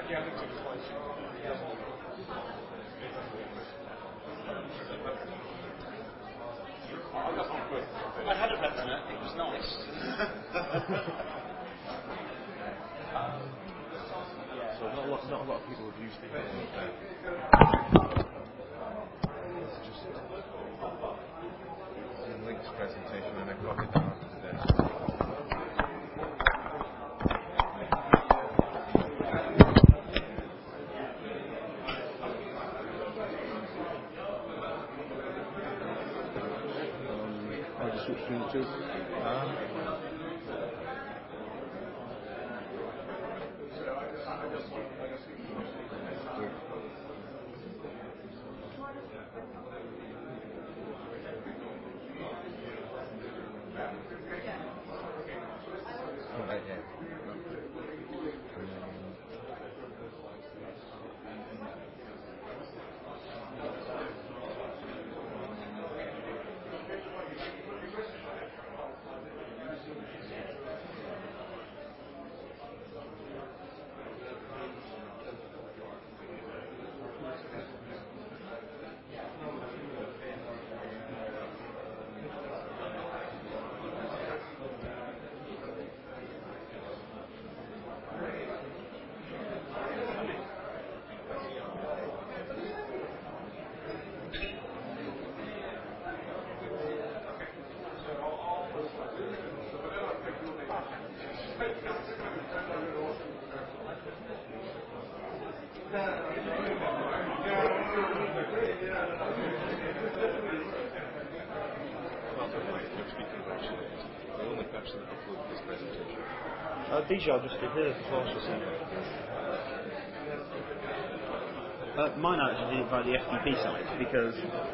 I had a retina. It was nice. So not a lot of people have used it. It's just in Link's presentation, and I copied that onto the desk. I'll just switch between the two. Right here. Dijal just did hers as well, mine actually did it by the FTP site because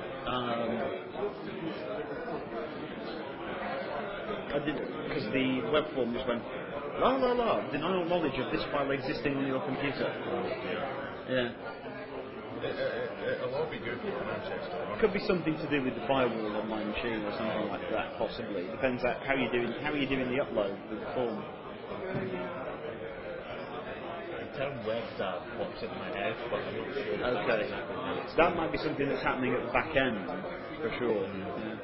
I didn't, because the web form just went la la la, denial knowledge of this file existing on your computer. Yeah. It'll all be good for Manchester. Could be something to do with the firewall on my machine or something like that, possibly. Depends on how you're doing the upload with the form. The term web dab pops in my head, but I'm not sure. Okay. That might be something that's happening at the back end, for sure. Yeah.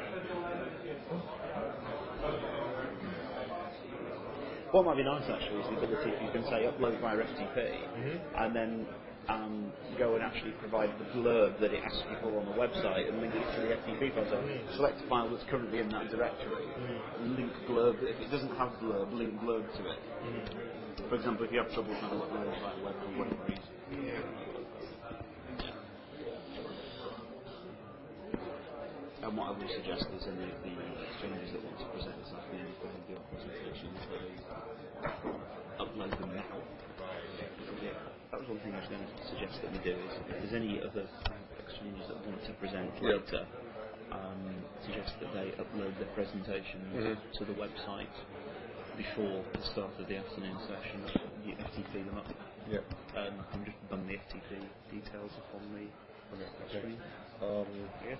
What might be nice actually is the ability, if you can say upload via FTP, and then go and actually provide the blurb that it asks you for on the website and link it to the FTP file. So select a file that's currently in that directory, and link blurb. If it doesn't have blurb, link blurb to it. For example, if you have trouble trying to upload via web for whatever reason. And what I would suggest is any of the exchanges that want to present this afternoon, if they do a presentation, that they upload them now. Yeah, that was one thing I was going to suggest that we do, is if there's any other exchanges that want to present later, suggest that they upload their presentations to the website before the start of the afternoon session. You FTP them up. Yeah. I'm just bung the FTP details up on the screen. Yeah.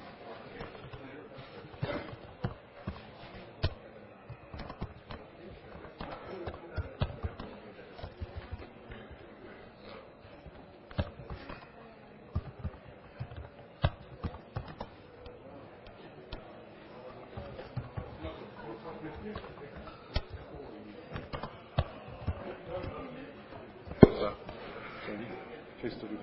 Case study.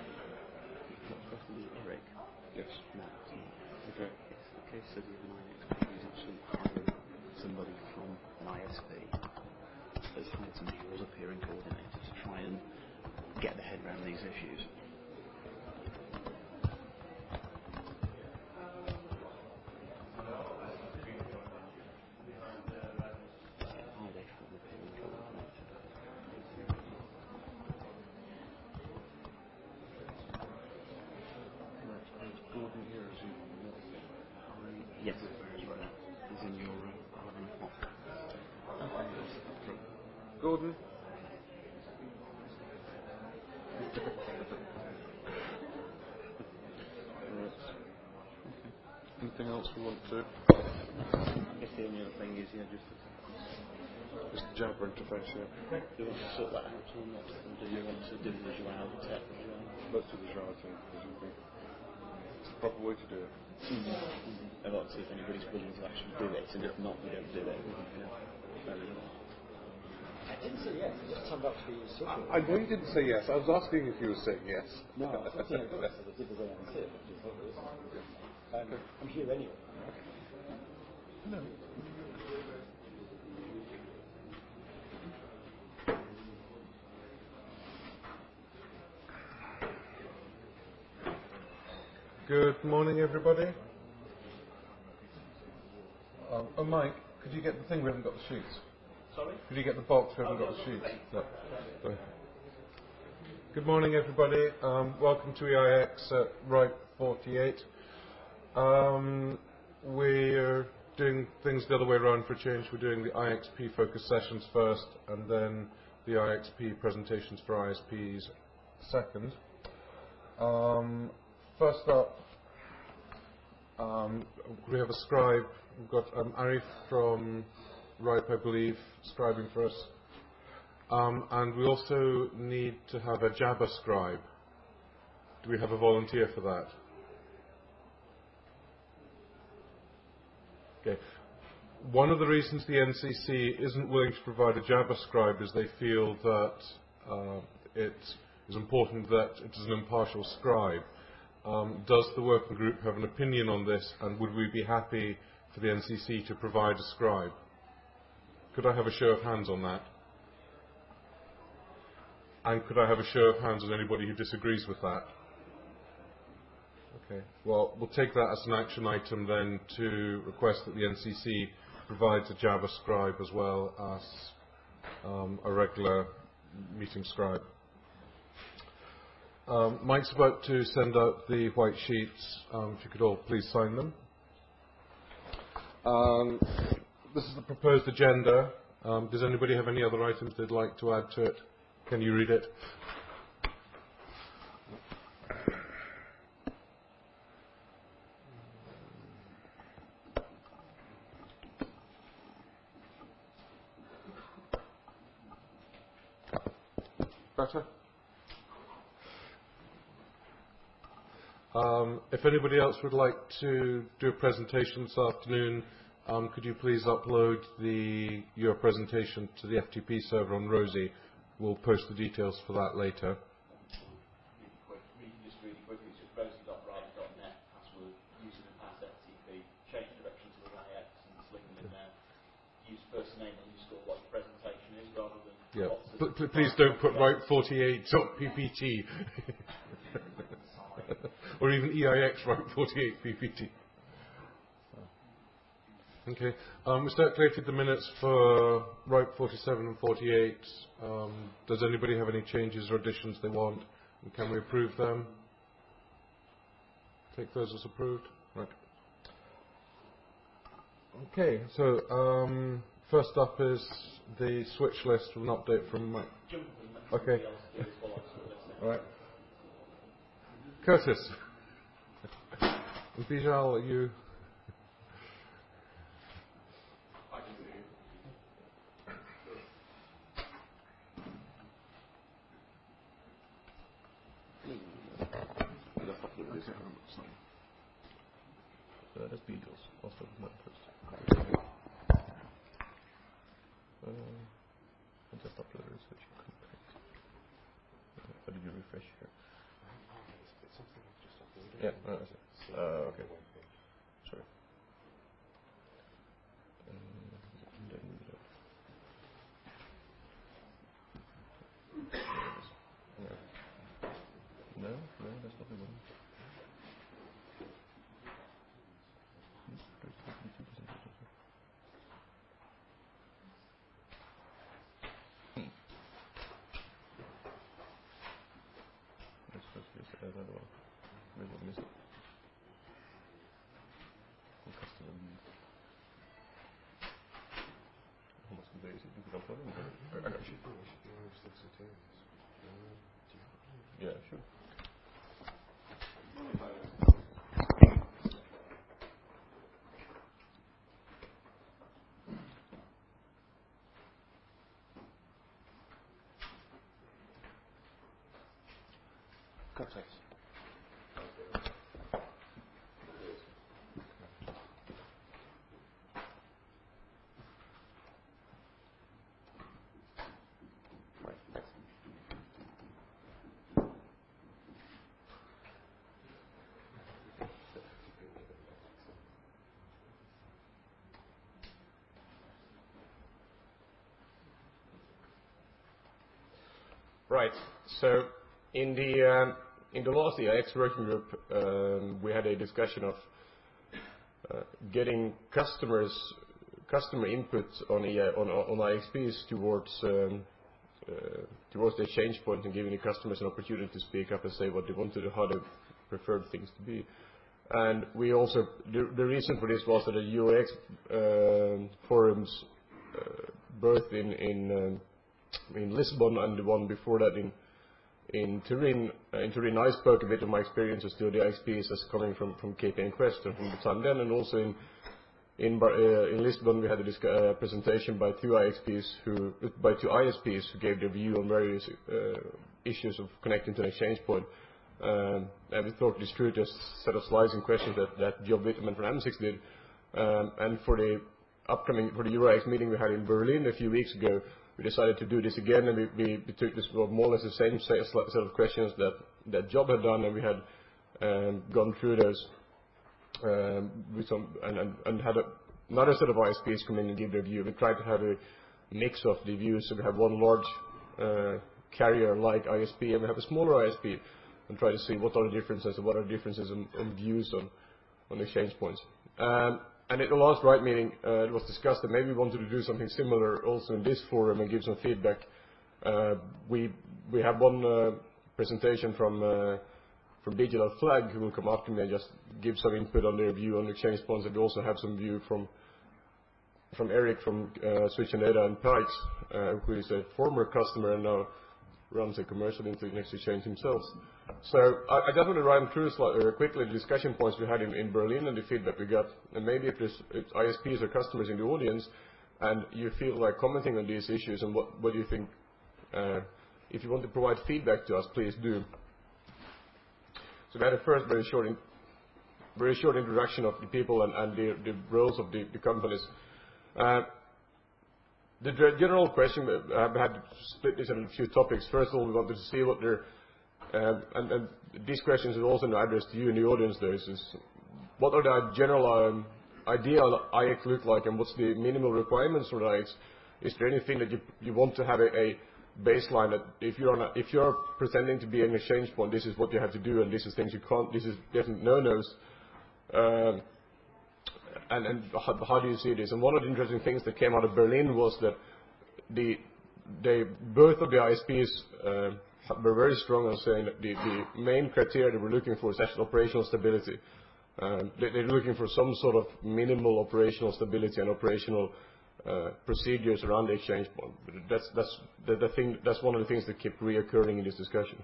Eric. Yes. No, Okay. it's the case study of an IXP who's actually hired somebody from an ISP that's hired somebody who was a peering coordinator to try and get their head around these issues. Gordon here is Yes, he's in your 11 o'clock. Gordon. Right. Anything else we want to? I guess the only other thing is, just It's the Jabber interface, yeah. Do you want to sort that out or not? Or do you want to do the Joao tech as well? Let's do the Java thing, because I think it's the proper way to do it. I'd like to see if anybody's willing to actually do it, and if not, we don't do it. Fair enough. I didn't say yes, it just turned out to be social. I know you didn't say yes. I was asking if you were saying yes. No, I was not saying yes, I did the way I said, which is obvious. I'm here anyway. No. Good morning, everybody. Oh, Mike, could you get the thing? We haven't got the sheets. Sorry? Could you get the box? We haven't got the sheets. No. Sorry. Good morning, everybody. Welcome to EIX at RIPE 48. We're doing things the other way around for a change. We're doing the IXP focus sessions first, and then the IXP presentations for ISPs second. First up, we have a scribe. We've got Arif from RIPE, I believe, scribing for us. And we also need to have a Jabber scribe. Do we have a volunteer for that? Okay. One of the reasons the NCC isn't willing to provide a Jabber scribe is they feel that it is important that it is an impartial scribe. Does the working group have an opinion on this, and would we be happy for the NCC to provide a scribe? Could I have a show of hands on that? And could I have a show of hands on anybody who disagrees with that? Okay. Well, we'll take that as an action item then to request that the NCC provides a Jabber scribe as well as a regular meeting scribe. Mike's about to send out the white sheets. If you could all please sign them. This is the proposed agenda. Does anybody have any other items they'd like to add to it? Can you read it? Better? If anybody else would like to do a presentation this afternoon, could you please upload your presentation to the FTP server on Rosie? We'll post the details for that later. Really quickly, it's just rosie.ripe.net, password, using the pass FTP, change direction to the IX and sling them in there. Use first name underscore what your presentation is rather than... Yeah. Please don't put RIPE48.ppt. Or even EIX RIPE48ppt. Okay. We circulated the minutes for RIPE 47 and 48. Does anybody have any changes or additions they want? And can we approve them? Take those as approved? Right. Okay, so first up is the switch list with an update from Mike. Okay. All right. Curtis. And Bijal, are you? That's Beatles. I'll start with mine first. I just uploaded so you couldn't print. How did you refresh here? It's something I've just uploaded. Yeah, that's it. Okay. Sorry. No, that's not the one. Let's just add another one. Maybe I missed it. Customer lead. How much days you can upload them? I got you. Yeah, sure. Thanks. Right. So in the last EIX working group, we had a discussion of getting customer input on IXPs towards the exchange point and giving the customers an opportunity to speak up and say what they wanted or how they preferred things to be. And we also the reason for this was that the UX forums, both in Lisbon and the one before that in Turin. In Turin, I spoke a bit of my experiences to the IXPs as coming from KPN Quest and from the time then, and also in Lisbon we had a presentation by two ISPs who gave their view on various issues of connecting to an exchange point. And we thought this through just set of slides and questions that Job Witteman from M6 did. And for the EuroX meeting we had in Berlin a few weeks ago, we decided to do this again, and we took this more or less the same set of questions that Job had done, and we had gone through those with some and had another set of ISPs come in and give their view. We tried to have a mix of the views, so we have one large carrier like ISP, and we have a smaller ISP, and try to see what are the differences and what are the differences in views on exchange points. And at the last RIGHT meeting, it was discussed that maybe we wanted to do something similar also in this forum and give some feedback. We have one presentation from Digital Flag who will come after me and just give some input on their view on exchange points. And we also have some view from Eric from Switch and Data and Pikes, who is a former customer and now runs a commercial internet exchange himself. So I just want to run through quickly the discussion points we had in Berlin and the feedback we got. And maybe if ISPs or customers in the audience and you feel like commenting on these issues and what do you think, if you want to provide feedback to us, please do. So we had a first very short introduction of the people and the roles of the companies. The general question, I had to split this into a few topics. First of all, we wanted to see what their, and these questions are also addressed to you in the audience there, is what are the general ideal IX look like and what's the minimal requirements for the IX? Is there anything that you want to have a baseline that if you're pretending to be an exchange point, this is what you have to do and this is things you can't, this is definite no-nos. And how do you see this? And one of the interesting things that came out of Berlin was that both of the ISPs were very strong on saying that the main criteria they were looking for is actually operational stability. They're looking for some sort of minimal operational stability and operational procedures around the exchange point. That's one of the things that kept reoccurring in this discussion.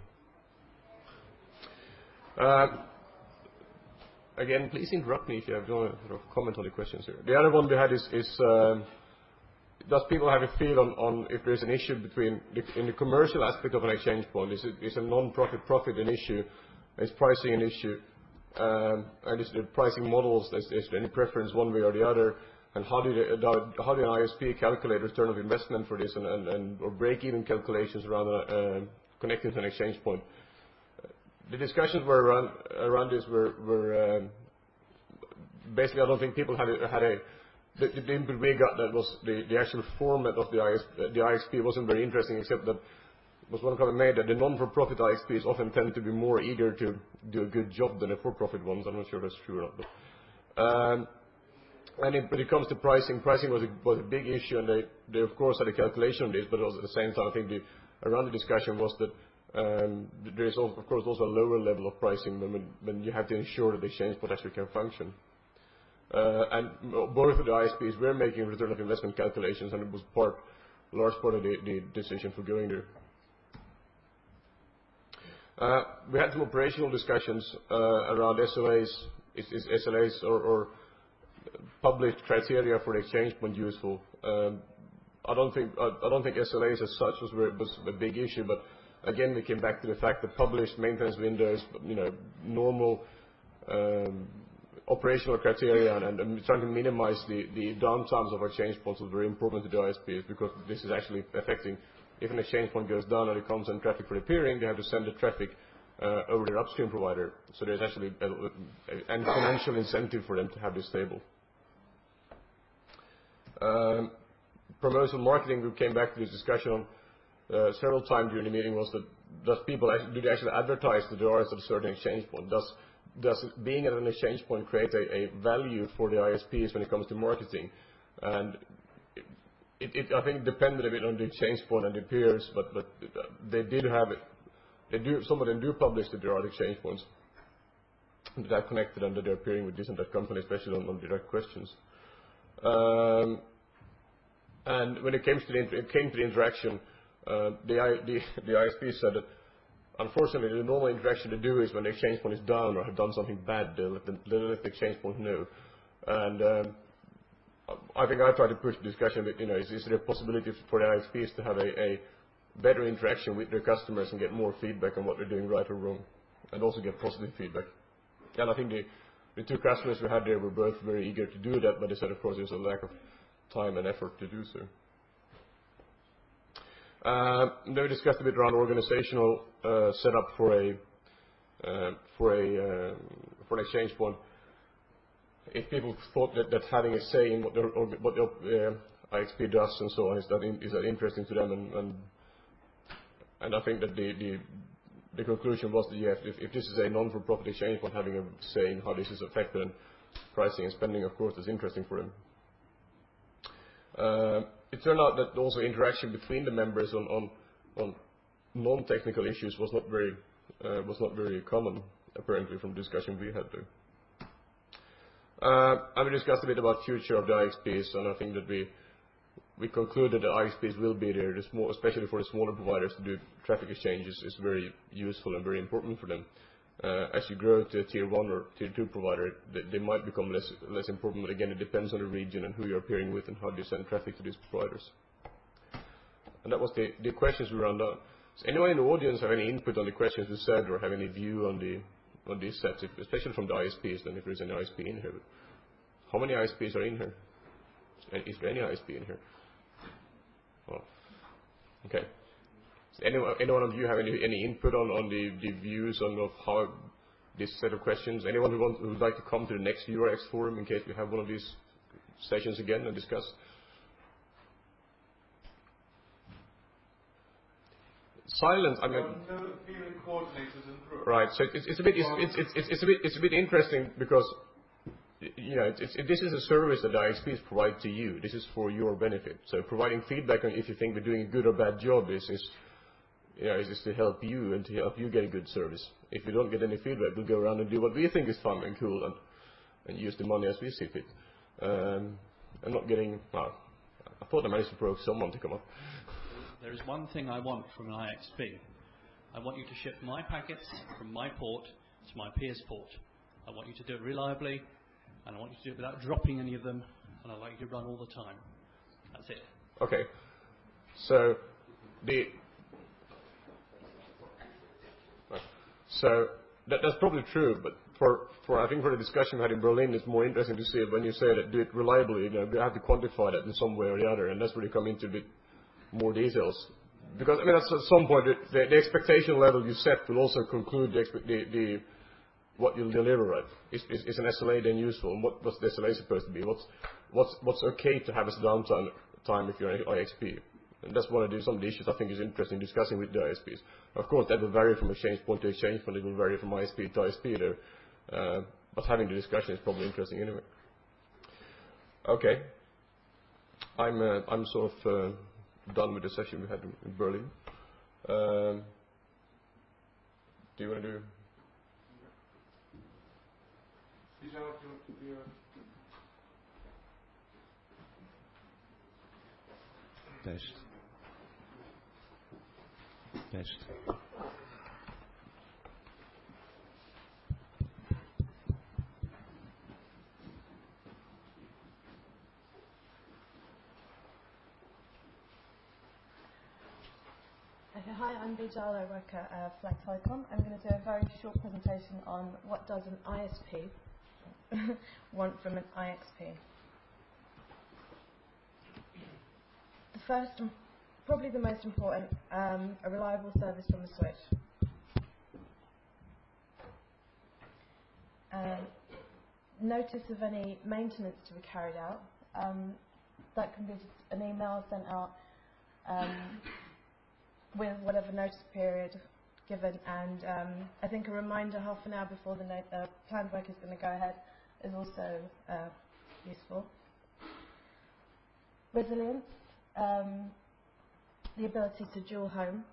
Again, please interrupt me if you have no sort of comment on the questions here. The other one we had is does people have a feel on if there's an issue between in the commercial aspect of an exchange point? Is a non-profit an issue? Is pricing an issue? And is the pricing models, is there any preference one way or the other? And how do an ISP calculate return of investment for this or break-even calculations around connecting to an exchange point? The discussions were around this were basically I don't think people had the input we got that was the actual format of the IXP wasn't very interesting, except that was one comment made that the non-for-profit IXPs often tend to be more eager to do a good job than the for-profit ones. I'm not sure that's true or not. But, when it comes to pricing was a big issue, and they of course had a calculation on this, but also at the same time I think around the discussion was that there is of course also a lower level of pricing when you have to ensure that the exchange point actually can function. And both of the ISPs were making return of investment calculations, and it was a large part of the decision for going there. We had some operational discussions around SLAs. Is SLAs or published criteria for the exchange point useful? I don't think SLAs as such was a big issue, but Again, we came back to the fact that published maintenance windows, normal operational criteria and trying to minimize the downtimes of our change points was very important to the ISPs, because this is actually affecting, if an exchange point goes down and it comes in traffic for repairing, they have to send the traffic over their upstream provider. So there's actually a financial incentive for them to have this stable. Promotional marketing, we came back to this discussion on several times during the meeting, was that do they actually advertise that there are at a certain exchange point? Does being at an exchange point create a value for the ISPs when it comes to marketing? And it I think depended a bit on the exchange point and the peers, but they did have it. Some of them do publish that there are exchange points that are connected and that they're appearing with this and that company, especially on direct questions. And when it came to the interaction, the ISP said that unfortunately the normal interaction to do is when the exchange point is down or have done something bad, they'll let the exchange point know. And I think I tried to push the discussion that, is there a possibility for the ISPs to have a better interaction with their customers and get more feedback on what they're doing right or wrong, and also get positive feedback. And I think the two customers we had there were both very eager to do that, but they said, of course, there's a lack of time and effort to do so. Then we discussed a bit around organizational setup for an exchange point. If people thought that having a say in what the IXP does and so on is that interesting to them, and I think that the conclusion was that yes, if this is a non-for-profit exchange point, having a say in how this is affected and pricing and spending, of course, is interesting for them. It turned out that also interaction between the members on non-technical issues was not very common, apparently, from the discussion we had there. And we discussed a bit about future of the IXPs, and I think that we concluded that IXPs will be there, especially for the smaller providers to do traffic exchanges is very useful and very important for them. As you grow to a tier 1 or tier 2 provider, they might become less important, but again, it depends on the region and who you're appearing with and how you send traffic to these providers. And that was the questions we ran down. Does anyone in the audience have any input on the questions we said, or have any view on these sets, especially from the ISPs, then if there's any ISP in here? How many ISPs are in here? Is there any ISP in here? Oh, okay. Does anyone of you have any input on the views of how this set of questions? Anyone who would like to come to the next URX forum in case we have one of these sessions again and discuss? Silence. I mean, right. So it's a bit interesting because this is a service that the ISPs provide to you. This is for your benefit. So providing feedback on if you think we're doing a good or bad job is to help you and to help you get a good service. If we don't get any feedback, we'll go around and do what we think is fun and cool and use the money as we see fit. I'm not getting. Well, I thought I managed to provoke someone to come up. There is one thing I want from an IXP. I want you to ship my packets from my port to my peer's port. I want you to do it reliably, and I want you to do it without dropping any of them, and I like you to run all the time. That's it. Okay. So that's probably true, but I think for the discussion we had in Berlin, it's more interesting to see it when you say that do it reliably. We have to quantify that in some way or the other, and that's where you come into a bit more details. Because I mean, at some point, the expectation level you set will also conclude what you'll deliver. Right? Is an SLA then useful? And what's the SLA supposed to be? What's okay to have as downtime if you're an IXP? And that's one of some of the issues I think is interesting discussing with the ISPs. Of course, that will vary from exchange point to exchange point. It will vary from ISP to ISP there. But having the discussion is probably interesting anyway. Okay. I'm sort of done with the session we had in Berlin. Do you want to do? Test. I Okay, hi, I'm Bijal. I work at Flag Telecom. I'm going to do a very short presentation on what does an ISP want from an IXP. The first, and probably the most important, a reliable service from the switch. Notice of any maintenance to be carried out. That can be just an email sent out with whatever notice period given, and I think a reminder half an hour before the planned work is going to go ahead is also useful. Resilience, the ability to dual home.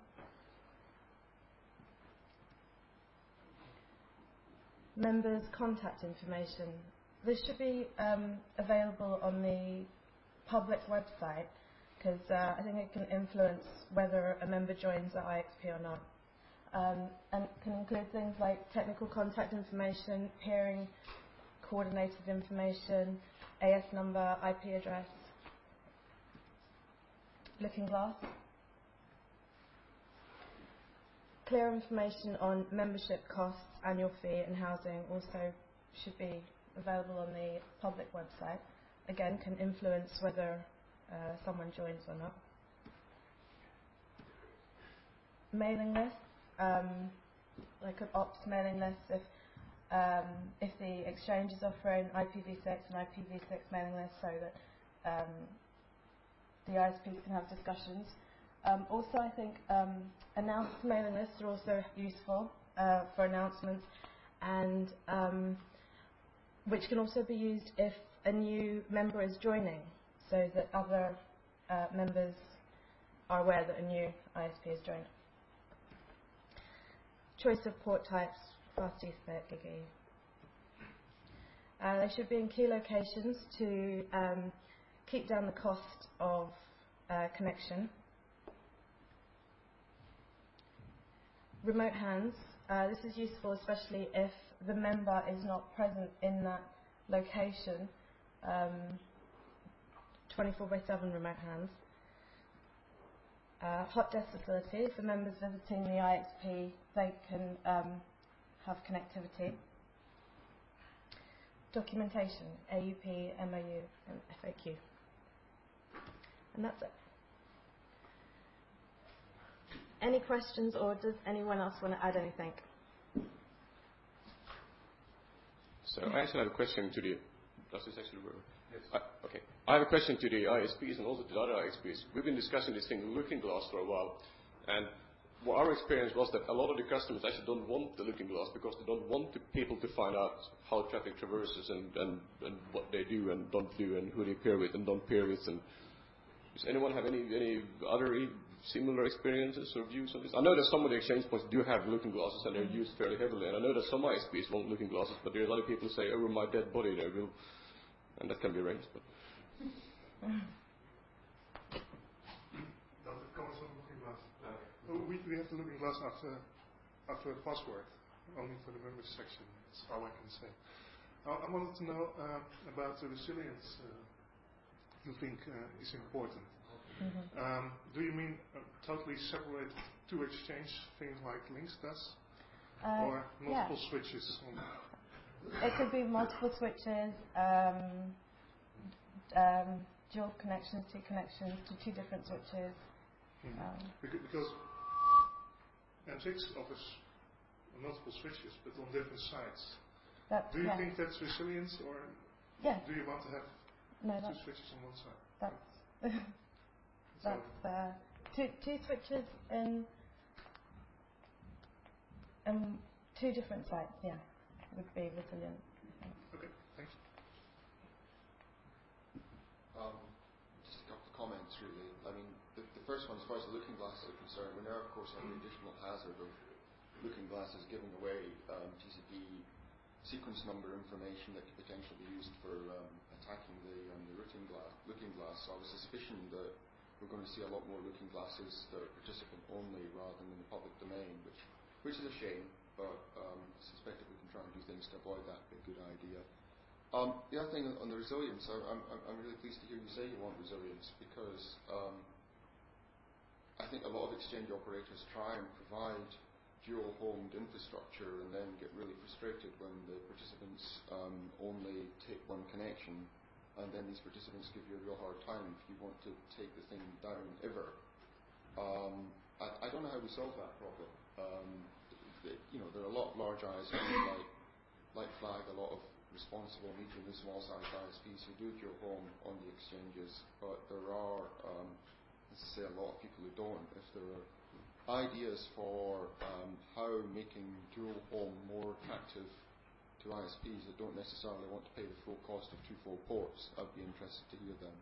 Members' contact information. This should be available on the public website, because I think it can influence whether a member joins the IXP or not. And it can include things like technical contact information, peering coordinated information, AS number, IP address. Looking glass. Clear information on membership costs, annual fee and housing also should be available on the public website. Again, can influence whether someone joins or not. Mailing list, like an ops mailing list, if the exchange is offering IPv6 and IPv6 mailing list, so that the ISPs can have discussions. Also, I think announced mailing lists are also useful for announcements, and which can also be used if a new member is joining, so that other members are aware that a new ISP has joined. Choice of port types, fast Ethernet, GigE. They should be in key locations to keep down the cost of connection. Remote hands. This is useful especially if the member is not present in that location. 24/7 remote hands. Hot desk facility. For members visiting the IXP, they can have connectivity. Documentation. AUP, MOU, and FAQ. And that's it. Any questions, or does anyone else want to add anything? So I actually have a question to the... Does this actually work? Yes. Okay. I have a question to the ISPs and also to the other ISPs. We've been discussing this thing, Looking Glass, for a while. And what our experience was that a lot of the customers actually don't want the Looking Glass because they don't want the people to find out how traffic traverses and what they do and don't do and who they pair with and don't pair with. And does anyone have any other similar experiences or views on this? I know that some of the exchange points do have Looking Glasses and they're used fairly heavily, and I know that some ISPs want Looking Glasses, but there are a lot of people who say, over my dead body there will, and that can be arranged. But Does it cover some Looking Glass? We have the Looking Glass after the password, only for the members section. That's all I can say. I wanted to know about the resilience. You think is important. Mm-hmm. Do you mean totally separate two exchange things like links does? Or multiple switches? It could be multiple switches, dual connections, two connections to two different switches. Mm-hmm. Because M6 offers multiple switches but on different sides. Do you think that's resilience, or do you want to have two switches on one side? That's two switches in two different sites, would be resilient. Okay, thanks. Just a couple of comments, really. I mean, the first one, as far as the Looking Glasses are concerned, we now, of course, have the additional hazard of Looking Glasses giving away TCP sequence number information that could potentially be used for attacking the Looking Glass. So I have a suspicion that we're going to see a lot more Looking Glasses that are participant only rather than in the public domain, which is a shame, but I suspect if we can try and do things to avoid that, it'd be a good idea. The other thing on the resilience, I'm really pleased to hear you say you want resilience, because I think a lot of exchange operators try and provide dual-homed infrastructure and then get really frustrated when the participants only take one connection, and then these participants give you a real hard time if you want to take the thing down ever. I don't know how we solve that problem. There are a lot of large ISPs like Flag, a lot of responsible medium and small-sized ISPs who do dual-home on the exchanges, but there are, let's say, a lot of people who don't. If there are ideas for how making dual-home more attractive to ISPs that don't necessarily want to pay the full cost of 2 full ports, I'd be interested to hear them.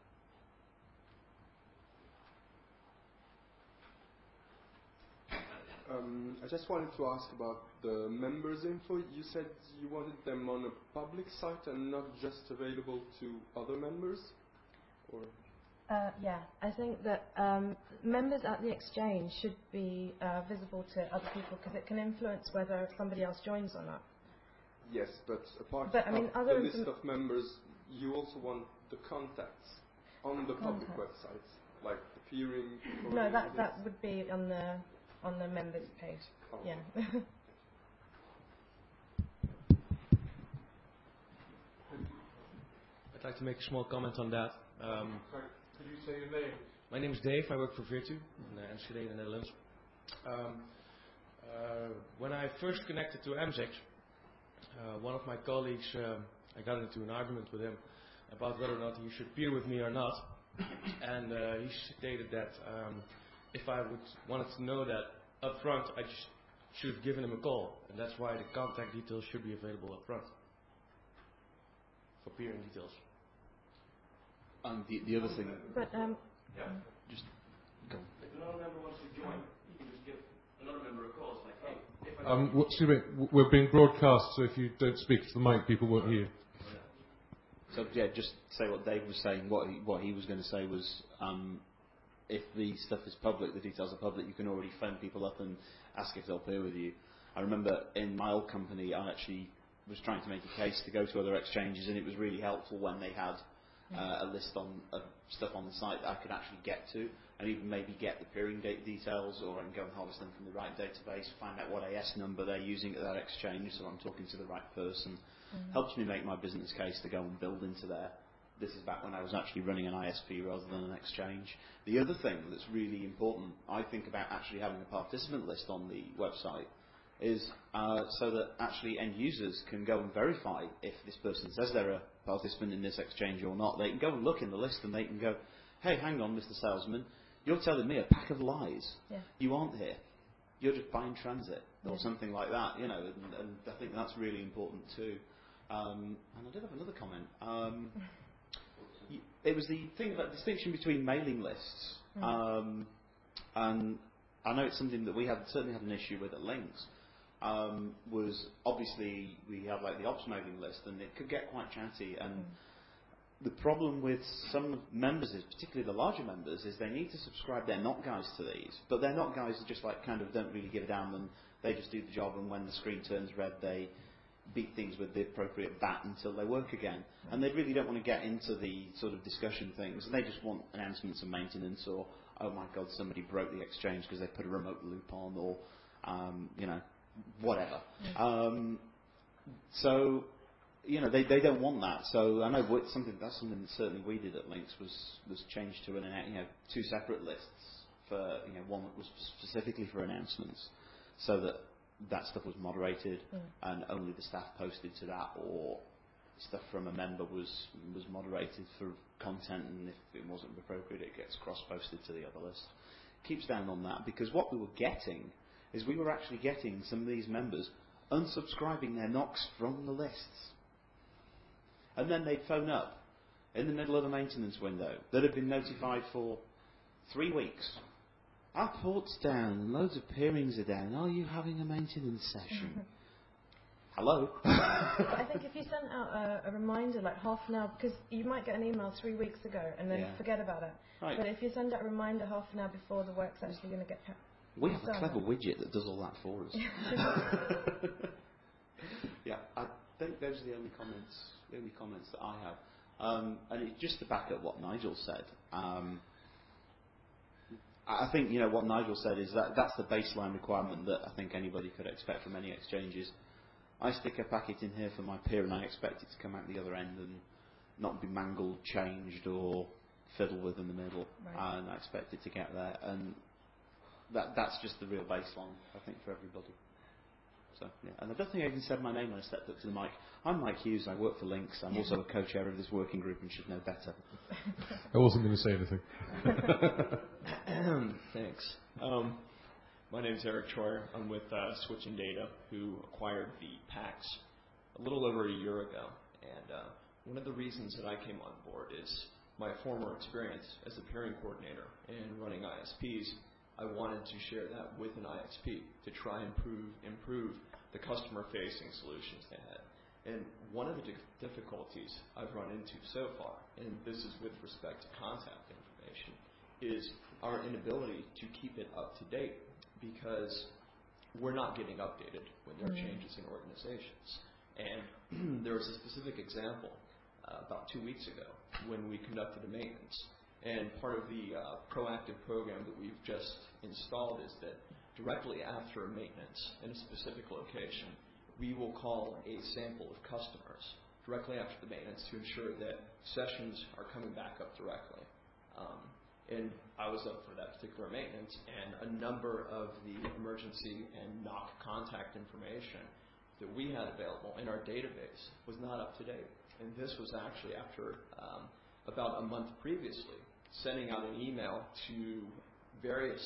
I just wanted to ask about the members info. You said you wanted them on a public site and not just available to other members? Or? Yeah, I think that members at the exchange should be visible to other people because it can influence whether somebody else joins or not. Yes, but apart but, from the list of members, you also want the contacts on the public websites, like the peering. No, that would be on the members page. Oh. Yeah. I'd like to make a small comment on that. Sorry, could you say your name? My name is Dave. I work for Virtu in Enschede in the Netherlands. When I first connected to MZIC, one of my colleagues, I got into an argument with him about whether or not he should peer with me or not. And he stated that if I wanted to know that up front, I just should have given him a call. And that's why the contact details should be available up front for peering details. And the other thing... But, just go on. If another member wants to join, you can just give another member a call. It's like, hey, excuse me, we're being broadcast, so if you don't speak to the mic, people won't hear you. So yeah, just say what Dave was saying. What he was going to say was, if the stuff is public, the details are public, you can already phone people up and ask if they'll peer with you. I remember in my old company, I actually was trying to make a case to go to other exchanges, and it was really helpful when they had a list of stuff on the site that I could actually get to, and even maybe get the peering date details, or I can go and harvest them from the right database, find out what AS number they're using at that exchange, so I'm talking to the right person. Helps me make my business case to go and build into there. This is back when I was actually running an ISP rather than an exchange. The other thing that's really important, I think, about actually having a participant list on the website is so that actually end users can go and verify if this person says they're a participant in this exchange or not. They can go and look in the list and they can go, hey, hang on, Mr. Salesman, you're telling me a pack of lies. Yeah. You aren't here. You're just buying transit or something like that, you know, and I think that's really important too. And I did have another comment. It was the thing about distinction between mailing lists, and I know it's something that we certainly had an issue with at Lynx. Was obviously we have like the ops mailing list, and it could get quite chatty. And the problem with some members, particularly the larger members, is they need to subscribe their not guys to these, but their not guys are just like kind of don't really give a damn, and they just do the job. And when the screen turns red, they beat things with the appropriate bat until they work again. And they really don't want to get into the sort of discussion things. They just want announcements of maintenance, or, oh my God, somebody broke the exchange because they put a remote loop on, or, you know, whatever. So, you know, they don't want that. So I know that's something that certainly we did at Lynx was change to two separate lists for, you know, one that was specifically for announcements, so that stuff was moderated and only the staff posted to that, or stuff from a member was moderated for content, and if it wasn't appropriate it gets cross-posted to the other list. Keeps down on that, because what we were getting is we were actually getting some of these members unsubscribing their NOCs from the lists. And then they'd phone up in the middle of a maintenance window that had been notified for 3 weeks. Our port's down, loads of peerings are down. Are you having a maintenance session? Hello? But I think if you send out a reminder like half an hour, because you might get an email 3 weeks ago and then forget about it. Right. But if you send out a reminder half an hour before the work's actually going to get done. We have a clever widget that does all that for us. Yeah, I think those are the only comments that I have. And just to back up what Nigel said, I think what Nigel said is that's the baseline requirement that I think anybody could expect from any exchanges. I stick a packet in here for my peer, and I expect it to come out the other end and not be mangled, changed, or fiddled with in the middle. Right. And I expect it to get there, and that's just the real baseline, I think, for everybody. So, yeah. And I don't think I even said my name when I stepped up to the mic. I'm Mike Hughes. I work for Lynx. I'm also a co-chair of this working group and should know better. I wasn't going to say anything. Thanks. My name is Eric Troyer. I'm with Switching Data, who acquired the PAX a little over a year ago. And one of the reasons that I came on board is my former experience as a peering coordinator and running ISPs. I wanted to share that with an ISP to try and improve the customer-facing solutions they had. And one of the difficulties I've run into so far, and this is with respect to contact information, is our inability to keep it up to date, because we're not getting updated when there are changes in organizations. And there was a specific example about 2 weeks ago when we conducted a maintenance. And part of the proactive program that we've just installed is that directly after a maintenance in a specific location, we will call a sample of customers directly after the maintenance to ensure that sessions are coming back up directly. And I was up for that particular maintenance, and a number of the emergency and knock contact information that we had available in our database was not up to date. And this was actually after about a month previously sending out an email to various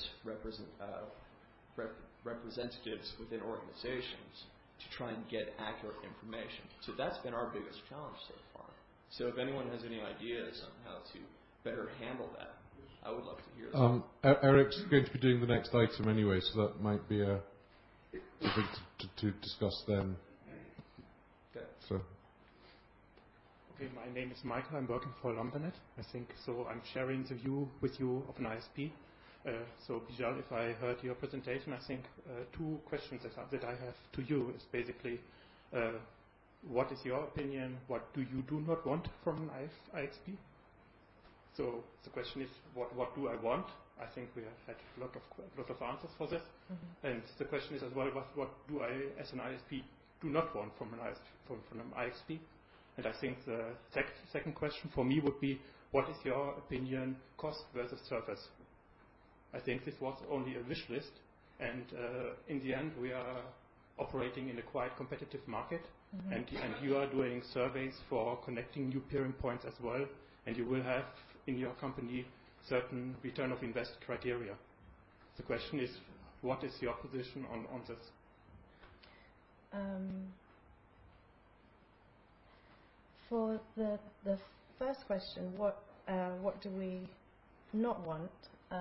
representatives within organizations to try and get accurate information. So that's been our biggest challenge so far. So if anyone has any ideas on how to better handle that, I would love to hear them. Eric's going to be doing the next item anyway, so that might be something to discuss then. Okay. So. Okay, my name is Michael. I'm working for Lombernet, I think. So I'm sharing the view with you of an ISP. So Bijal, if I heard your presentation, I think two questions that I have to you is basically, what is your opinion? What do you do not want from an ISP? So the question is, what do I want? I think we have had a lot of answers for this. Mm-hmm. And the question is as well, what do I, as an ISP, do not want from an ISP? And I think the second question for me would be, what is your opinion, cost versus service? I think this was only a wish list, and in the end we are operating in a quite competitive market, mm-hmm. and you are doing surveys for connecting new peering points as well, and you will have in your company certain return of invest criteria. The question is, what is your position on this? For the first question, what do we not want,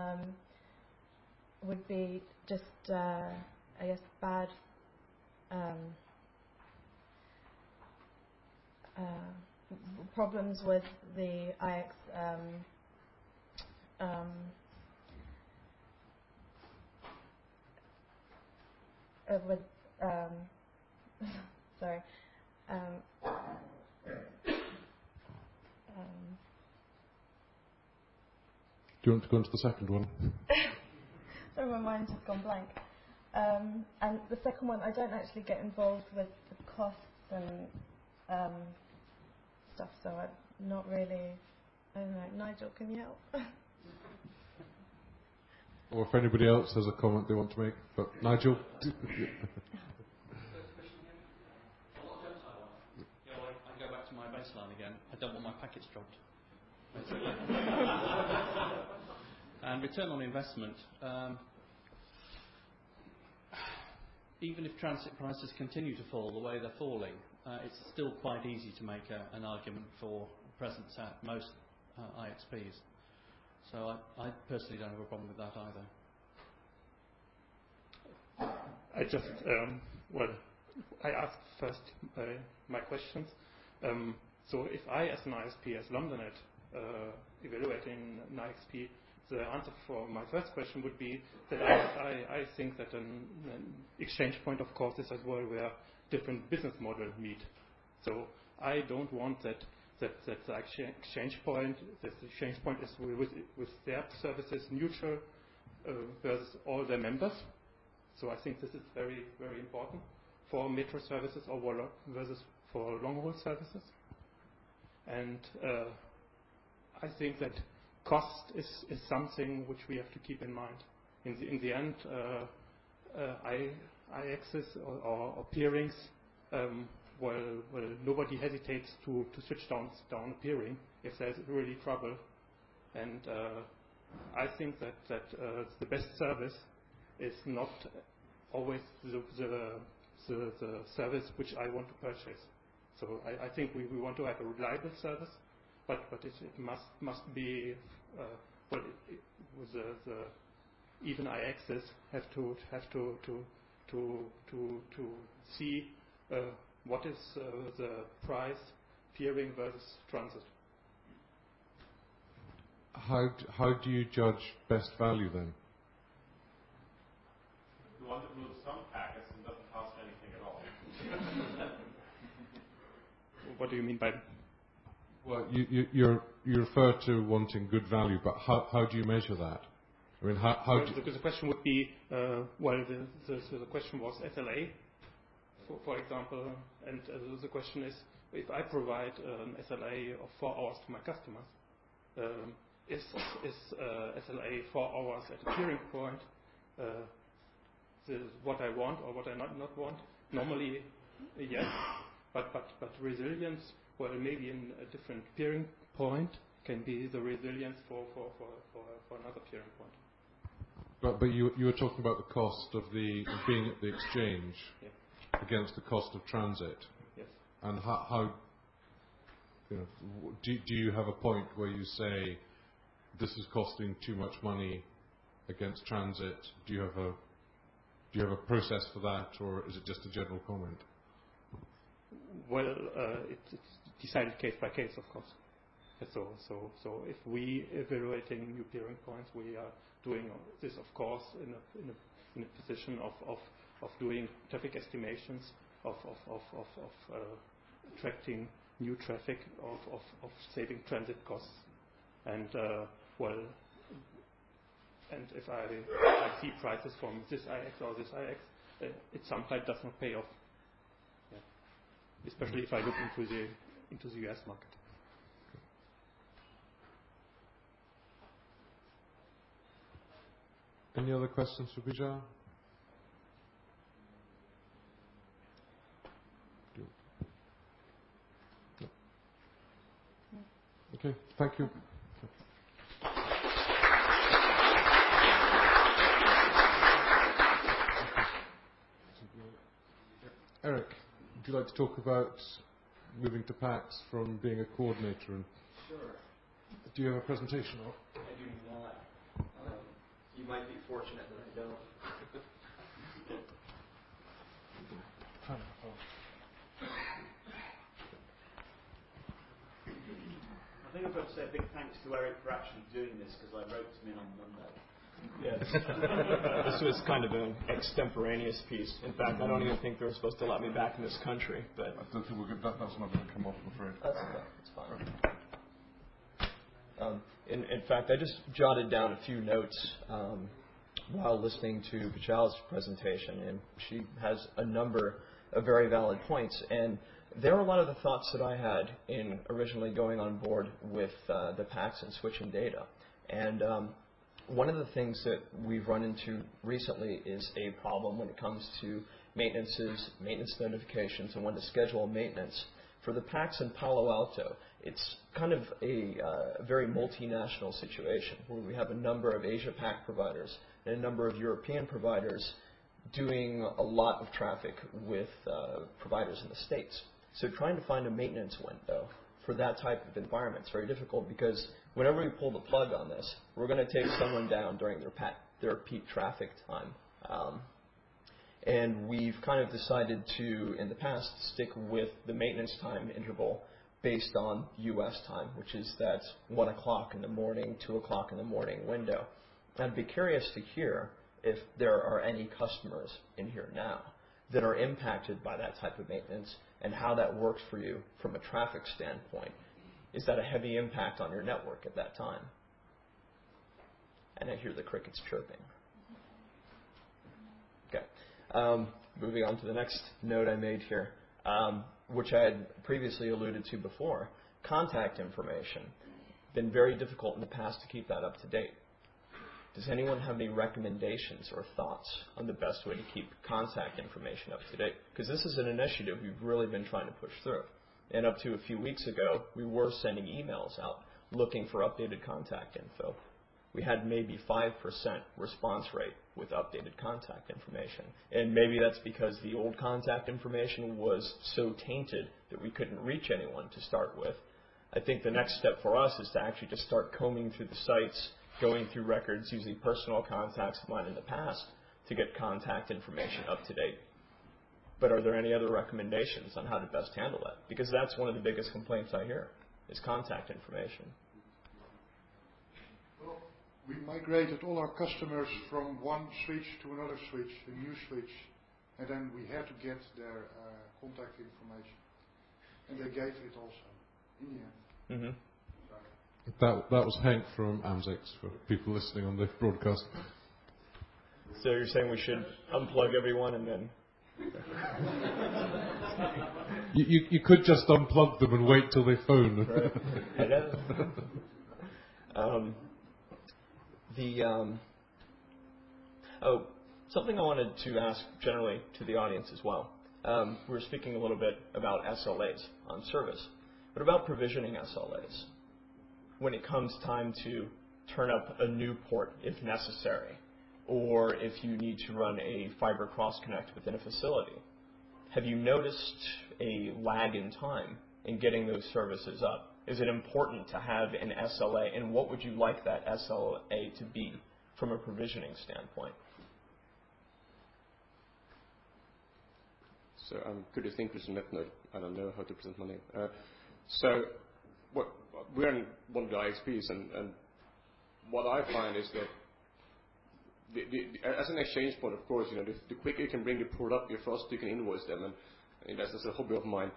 would be just, I guess, bad problems with the IX with sorry. Do you want to go into the second one? Sorry, my mind's just gone blank. And the second one, I don't actually get involved with the costs and stuff, so I'm not really. I don't know. Nigel, can you help? Or if anybody else has a comment they want to make, but Nigel. I go back to my baseline again. I don't want my packets dropped. And return on investment. Even if transit prices continue to fall the way they're falling, it's still quite easy to make an argument for presence at most IXPs. So I personally don't have a problem with that either. I just, I asked first my questions. So if I, as an ISP, as Lombernet, evaluating an IXP, the answer for my first question would be that I think that an exchange point, of course, is as well where different business models meet. So I don't want that the exchange point is with their services neutral, versus all their members. So I think this is very, very important for metro services or versus for long-haul services. And I think that cost is something which we have to keep in mind. In the end, IXs or peerings, well, nobody hesitates to switch down a peering if there's really trouble. And I think that the best service is not always the service which I want to purchase. So I think we want to have a reliable service, but it must be with the even IXs have to see what is the price peering versus transit. How do you judge best value then? The one that moves some packets and doesn't cost anything at all. What do you mean by? Well, you refer to wanting good value, but how do you measure that? I mean, how do the question would be, well, the question was SLA, for example, and the question is, if I provide an SLA of 4 hours to my customers, is SLA 4 hours at a peering point what I want or what I not want? Normally, yes, but resilience, well, maybe in a different peering point can be the resilience for another peering point. But you were talking about the cost of being at the exchange against the cost of transit. Yes. And how do you have a point where you say this is costing too much money against transit? Do you have a process for that, or is it just a general comment? Well, it's decided case by case, of course. So if we evaluating new peering points, we are doing this, of course, in a position of doing traffic estimations, of attracting new traffic, of saving transit costs, and well, and if I see prices from this IX or this IX, it sometimes does not pay off. Yeah. Especially if I look into the US market. Any other questions for Bijal? No. Okay, thank you. Eric, would you like to talk about moving to PAX from being a coordinator? And sure. Do you have a presentation? Or? I do not. You might be fortunate that I don't. I think I've got to say a big thanks to Eric for actually doing this, because I wrote to him in on Monday. Yes. This was kind of an extemporaneous piece. In fact, I don't even think they were supposed to let me back in this country. But I don't think that's not going to come off, I'm afraid. That's okay. It's fine. In fact, I just jotted down a few notes while listening to Bijal's presentation, and she has a number of very valid points. And there are a lot of the thoughts that I had in originally going on board with the PAX and switching data. And one of the things that we've run into recently is a problem when it comes to maintenance notifications, and when to schedule maintenance. For the PAX in Palo Alto, it's kind of a very multinational situation where we have a number of Asia-Pac providers and a number of European providers doing a lot of traffic with providers in the States. So trying to find a maintenance window for that type of environment is very difficult, because whenever we pull the plug on this, we're going to take someone down during their peak traffic time. And we've kind of decided to, in the past, stick with the maintenance time interval based on U.S. time, which is that 1 o'clock in the morning, 2 o'clock in the morning window. I'd be curious to hear if there are any customers in here now that are impacted by that type of maintenance, and how that works for you from a traffic standpoint. Is that a heavy impact on your network at that time? And I hear the crickets chirping. Moving on to the next note I made here, which I had previously alluded to before, contact information. Been very difficult in the past to keep that up to date. Does anyone have any recommendations or thoughts on the best way to keep contact information up to date? Because this is an initiative we've really been trying to push through. And up to a few weeks ago, we were sending emails out looking for updated contact info. We had maybe 5% response rate with updated contact information. And maybe that's because the old contact information was so tainted that we couldn't reach anyone to start with. I think the next step for us is to actually just start combing through the sites, going through records, using personal contacts of mine in the past to get contact information up to date. But are there any other recommendations on how to best handle that? Because that's one of the biggest complaints I hear, is contact information. Well, we migrated all our customers from one switch to another switch, a new switch, and then we had to get their contact information. And they gave it also, in the end. That was Henk from AMSEX, for people listening on the broadcast. So you're saying we should unplug everyone and then... You could just unplug them and wait till they phone. Right. I know. Something I wanted to ask generally to the audience as well. We were speaking a little bit about SLAs on service. What about provisioning SLAs? When it comes time to turn up a new port if necessary, or if you need to run a fiber cross-connect within a facility. Have you noticed a lag in time in getting those services up? Is it important to have an SLA, and what would you like that SLA to be from a provisioning standpoint? So I'm Curtis Dinklage in NetNode. I don't know how to present my name. So we're in one of the IXPs, and what I find is that as an exchange point, of course, the quicker you can bring the port up, the faster you can invoice them, and that's a hobby of mine.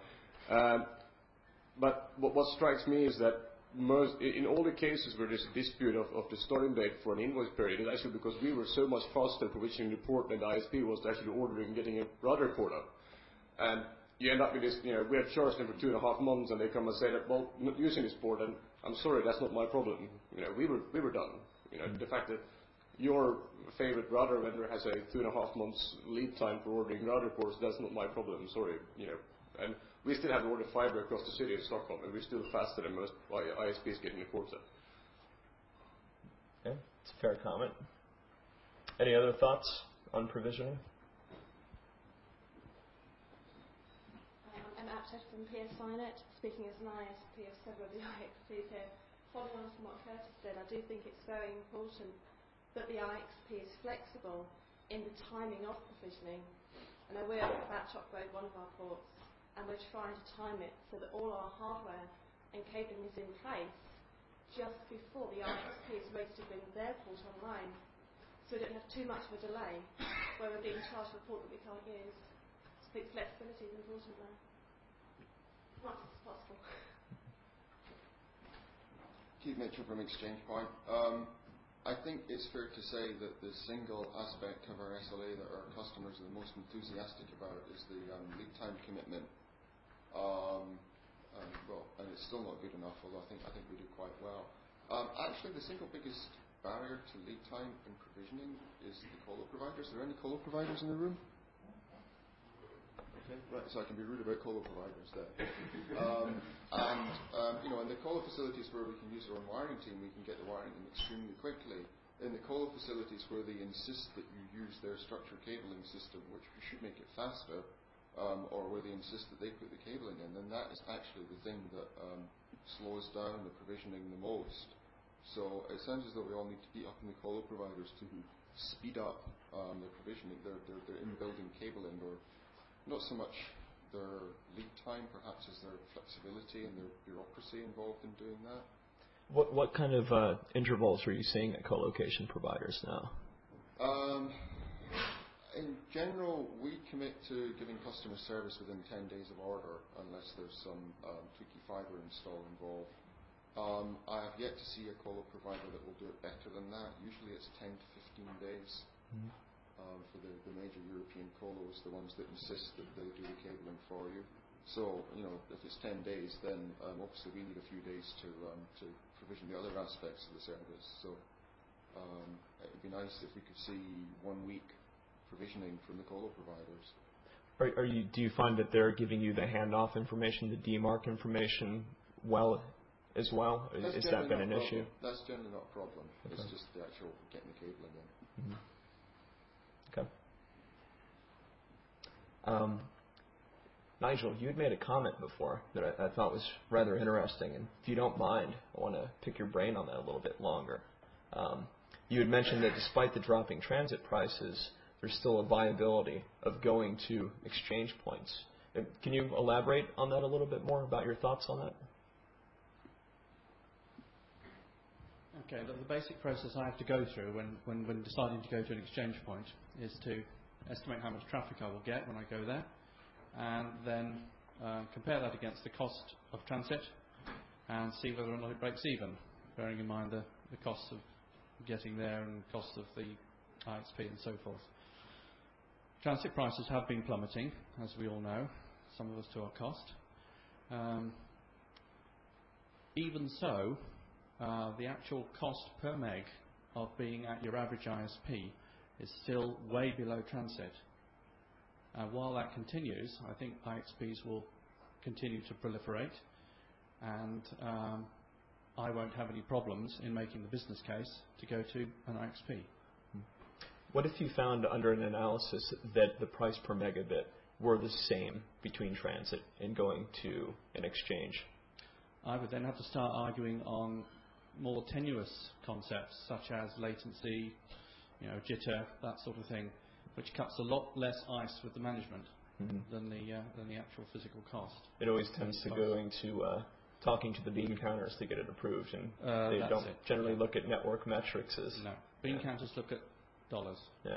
But what strikes me is that in all the cases where there's a dispute of the starting date for an invoice period, it's actually because we were so much faster provisioning the port than the ISP was to actually ordering and getting a router port up. And you end up with this, we have charged them for 2.5 months, and they come and say that, well, not using this port, and I'm sorry, that's not my problem. We were done. The fact that your favorite router vendor has a 2.5 months lead time for ordering router ports, that's not my problem. Sorry, And we still have to order fiber across the city of Stockholm, and we're still faster than most ISPs getting the ports up. Okay, it's a fair comment. Any other thoughts on provisioning? I'm Apted from PSINet, speaking as an ISP of several of the IXPs here. Following on from what Curtis said, I do think it's very important that the IXP is flexible in the timing of provisioning. And we're about to upgrade one of our ports, and we're trying to time it so that all our hardware and cabling is in place just before the IXP is ready to bring their port online. So we don't have too much of a delay where we're being charged for a port that we can't use. So I think flexibility is important there. As much as possible. Keith Mitchell from Exchange Point. I think it's fair to say that the single aspect of our SLA that our customers are the most enthusiastic about is the lead time commitment. And it's still not good enough, although I think we do quite well. Actually, the single biggest barrier to lead time in provisioning is the colo providers. Are there any colo providers in the room? Okay, right, so I can be rude about colo providers there. In the colo facilities where we can use our own wiring team, we can get the wiring in extremely quickly. In the colo facilities where they insist that you use their structured cabling system, which should make it faster, or where they insist that they put the cabling in, then that is actually the thing that slows down the provisioning the most. So it sounds as though we all need to be up in the colo providers to speed up their provisioning, their in-building cabling, or not so much their lead time, perhaps as their flexibility and their bureaucracy involved in doing that. What kind of intervals are you seeing at co-location providers now? In general, we commit to giving customer service within 10 days of order, unless there's some tweaky fiber install involved. I have yet to see a colo provider that will do it better than that. Usually it's 10 to 15 days. for the major European colos, the ones that insist that they do the cabling for you. So, if it's 10 days, then obviously we need a few days to provision the other aspects of the service. So it would be nice if we could see 1 week provisioning from the colo providers. Do you find that they're giving you the handoff information, the DMARC information, as well? Has that been an issue? That's generally not a problem. Okay. It's just the actual getting the cabling in. Okay. Nigel, you had made a comment before that I thought was rather interesting, and if you don't mind, I want to pick your brain on that a little bit longer. You had mentioned that despite the dropping transit prices, there's still a viability of going to exchange points. Can you elaborate on that a little bit more, about your thoughts on that? Okay, the basic process I have to go through when deciding to go to an exchange point is to estimate how much traffic I will get when I go there, and then compare that against the cost of transit and see whether or not it breaks even, bearing in mind the costs of getting there and costs of the IXP and so forth. Transit prices have been plummeting, as we all know, some of us to our cost. Even so, the actual cost per meg of being at your average ISP is still way below transit. While that continues, I think IXPs will continue to proliferate, and I won't have any problems in making the business case to go to an IXP. What if you found under an analysis that the price per megabit were the same between transit and going to an exchange? I would then have to start arguing on more tenuous concepts such as latency, jitter, that sort of thing, which cuts a lot less ice with the management than the actual physical cost. It always tends to go into talking to the bean counters to get it approved, and they don't generally look at network metrics as... No, bean counters look at dollars.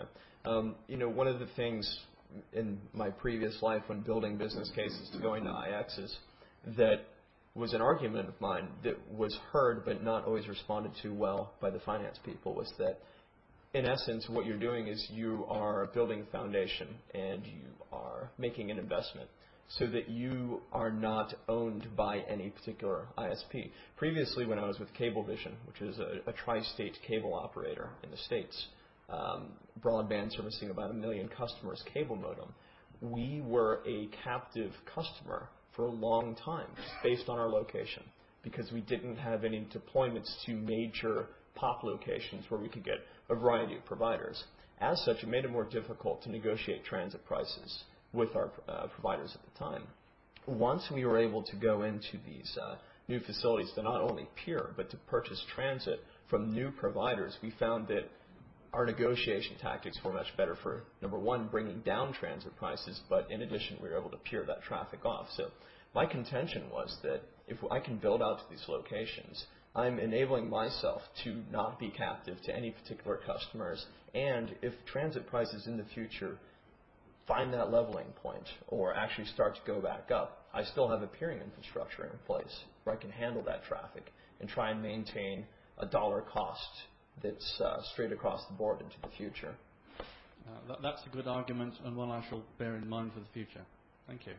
Yeah. One of the things in my previous life when building business cases to going to IXs that was an argument of mine that was heard but not always responded to well by the finance people was that in essence what you're doing is you are building a foundation and you are making an investment so that you are not owned by any particular ISP. Previously when I was with Cablevision, which is a tri-state cable operator in the States, broadband servicing about 1 million customers, cable modem, we were a captive customer for a long time based on our location because we didn't have any deployments to major POP locations where we could get a variety of providers. As such, it made it more difficult to negotiate transit prices with our providers at the time. Once we were able to go into these new facilities to not only peer but to purchase transit from new providers, we found that our negotiation tactics were much better for, number one, bringing down transit prices, but in addition, we were able to peer that traffic off. So my contention was that if I can build out to these locations, I'm enabling myself to not be captive to any particular customers, and if transit prices in the future find that leveling point or actually start to go back up, I still have a peering infrastructure in place where I can handle that traffic and try and maintain a dollar cost that's straight across the board into the future. That's a good argument and one I shall bear in mind for the future. Thank you.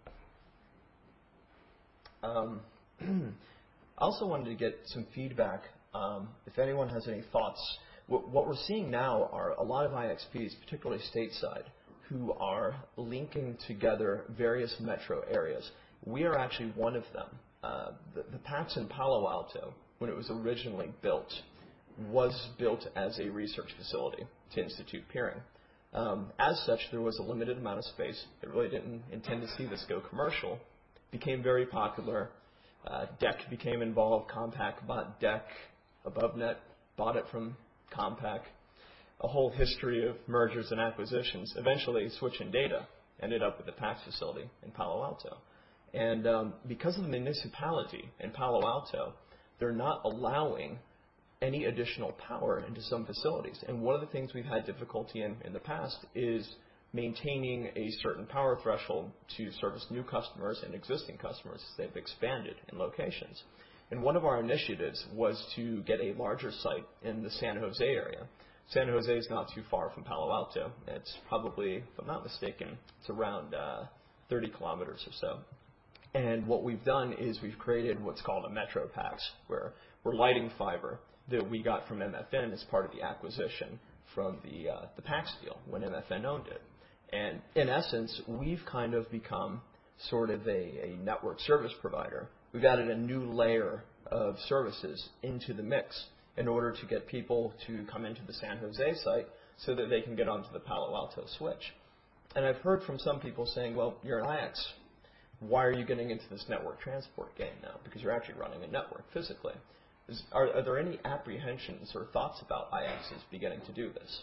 I also wanted to get some feedback, if anyone has any thoughts. What we're seeing now are a lot of IXPs, particularly stateside, who are linking together various metro areas. We are actually one of them. The PAX in Palo Alto, when it was originally built, was built as a research facility to institute peering. As such, there was a limited amount of space. It really didn't intend to see this go commercial. Became very popular. DEC became involved. Compaq bought DEC. AboveNet bought it from Compaq. A whole history of mergers and acquisitions. Eventually, Switching Data ended up with the PAX facility in Palo Alto. And because of the municipality in Palo Alto, they're not allowing any additional power into some facilities. And one of the things we've had difficulty in the past is maintaining a certain power threshold to service new customers and existing customers as they've expanded in locations. And one of our initiatives was to get a larger site in the San Jose area San Jose is not too far from Palo Alto. It's probably, if I'm not mistaken, it's around 30 kilometers or so. And what we've done is we've created what's called a Metro PAX, where we're lighting fiber that we got from MFN as part of the acquisition from the PAX deal when MFN owned it. And in essence, we've kind of become sort of a network service provider. We've added a new layer of services into the mix in order to get people to come into the San Jose site so that they can get onto the Palo Alto switch. And I've heard from some people saying, well, you're an IX. Why are you getting into this network transport game now? Because you're actually running a network physically. Are there any apprehensions or thoughts about IXs beginning to do this?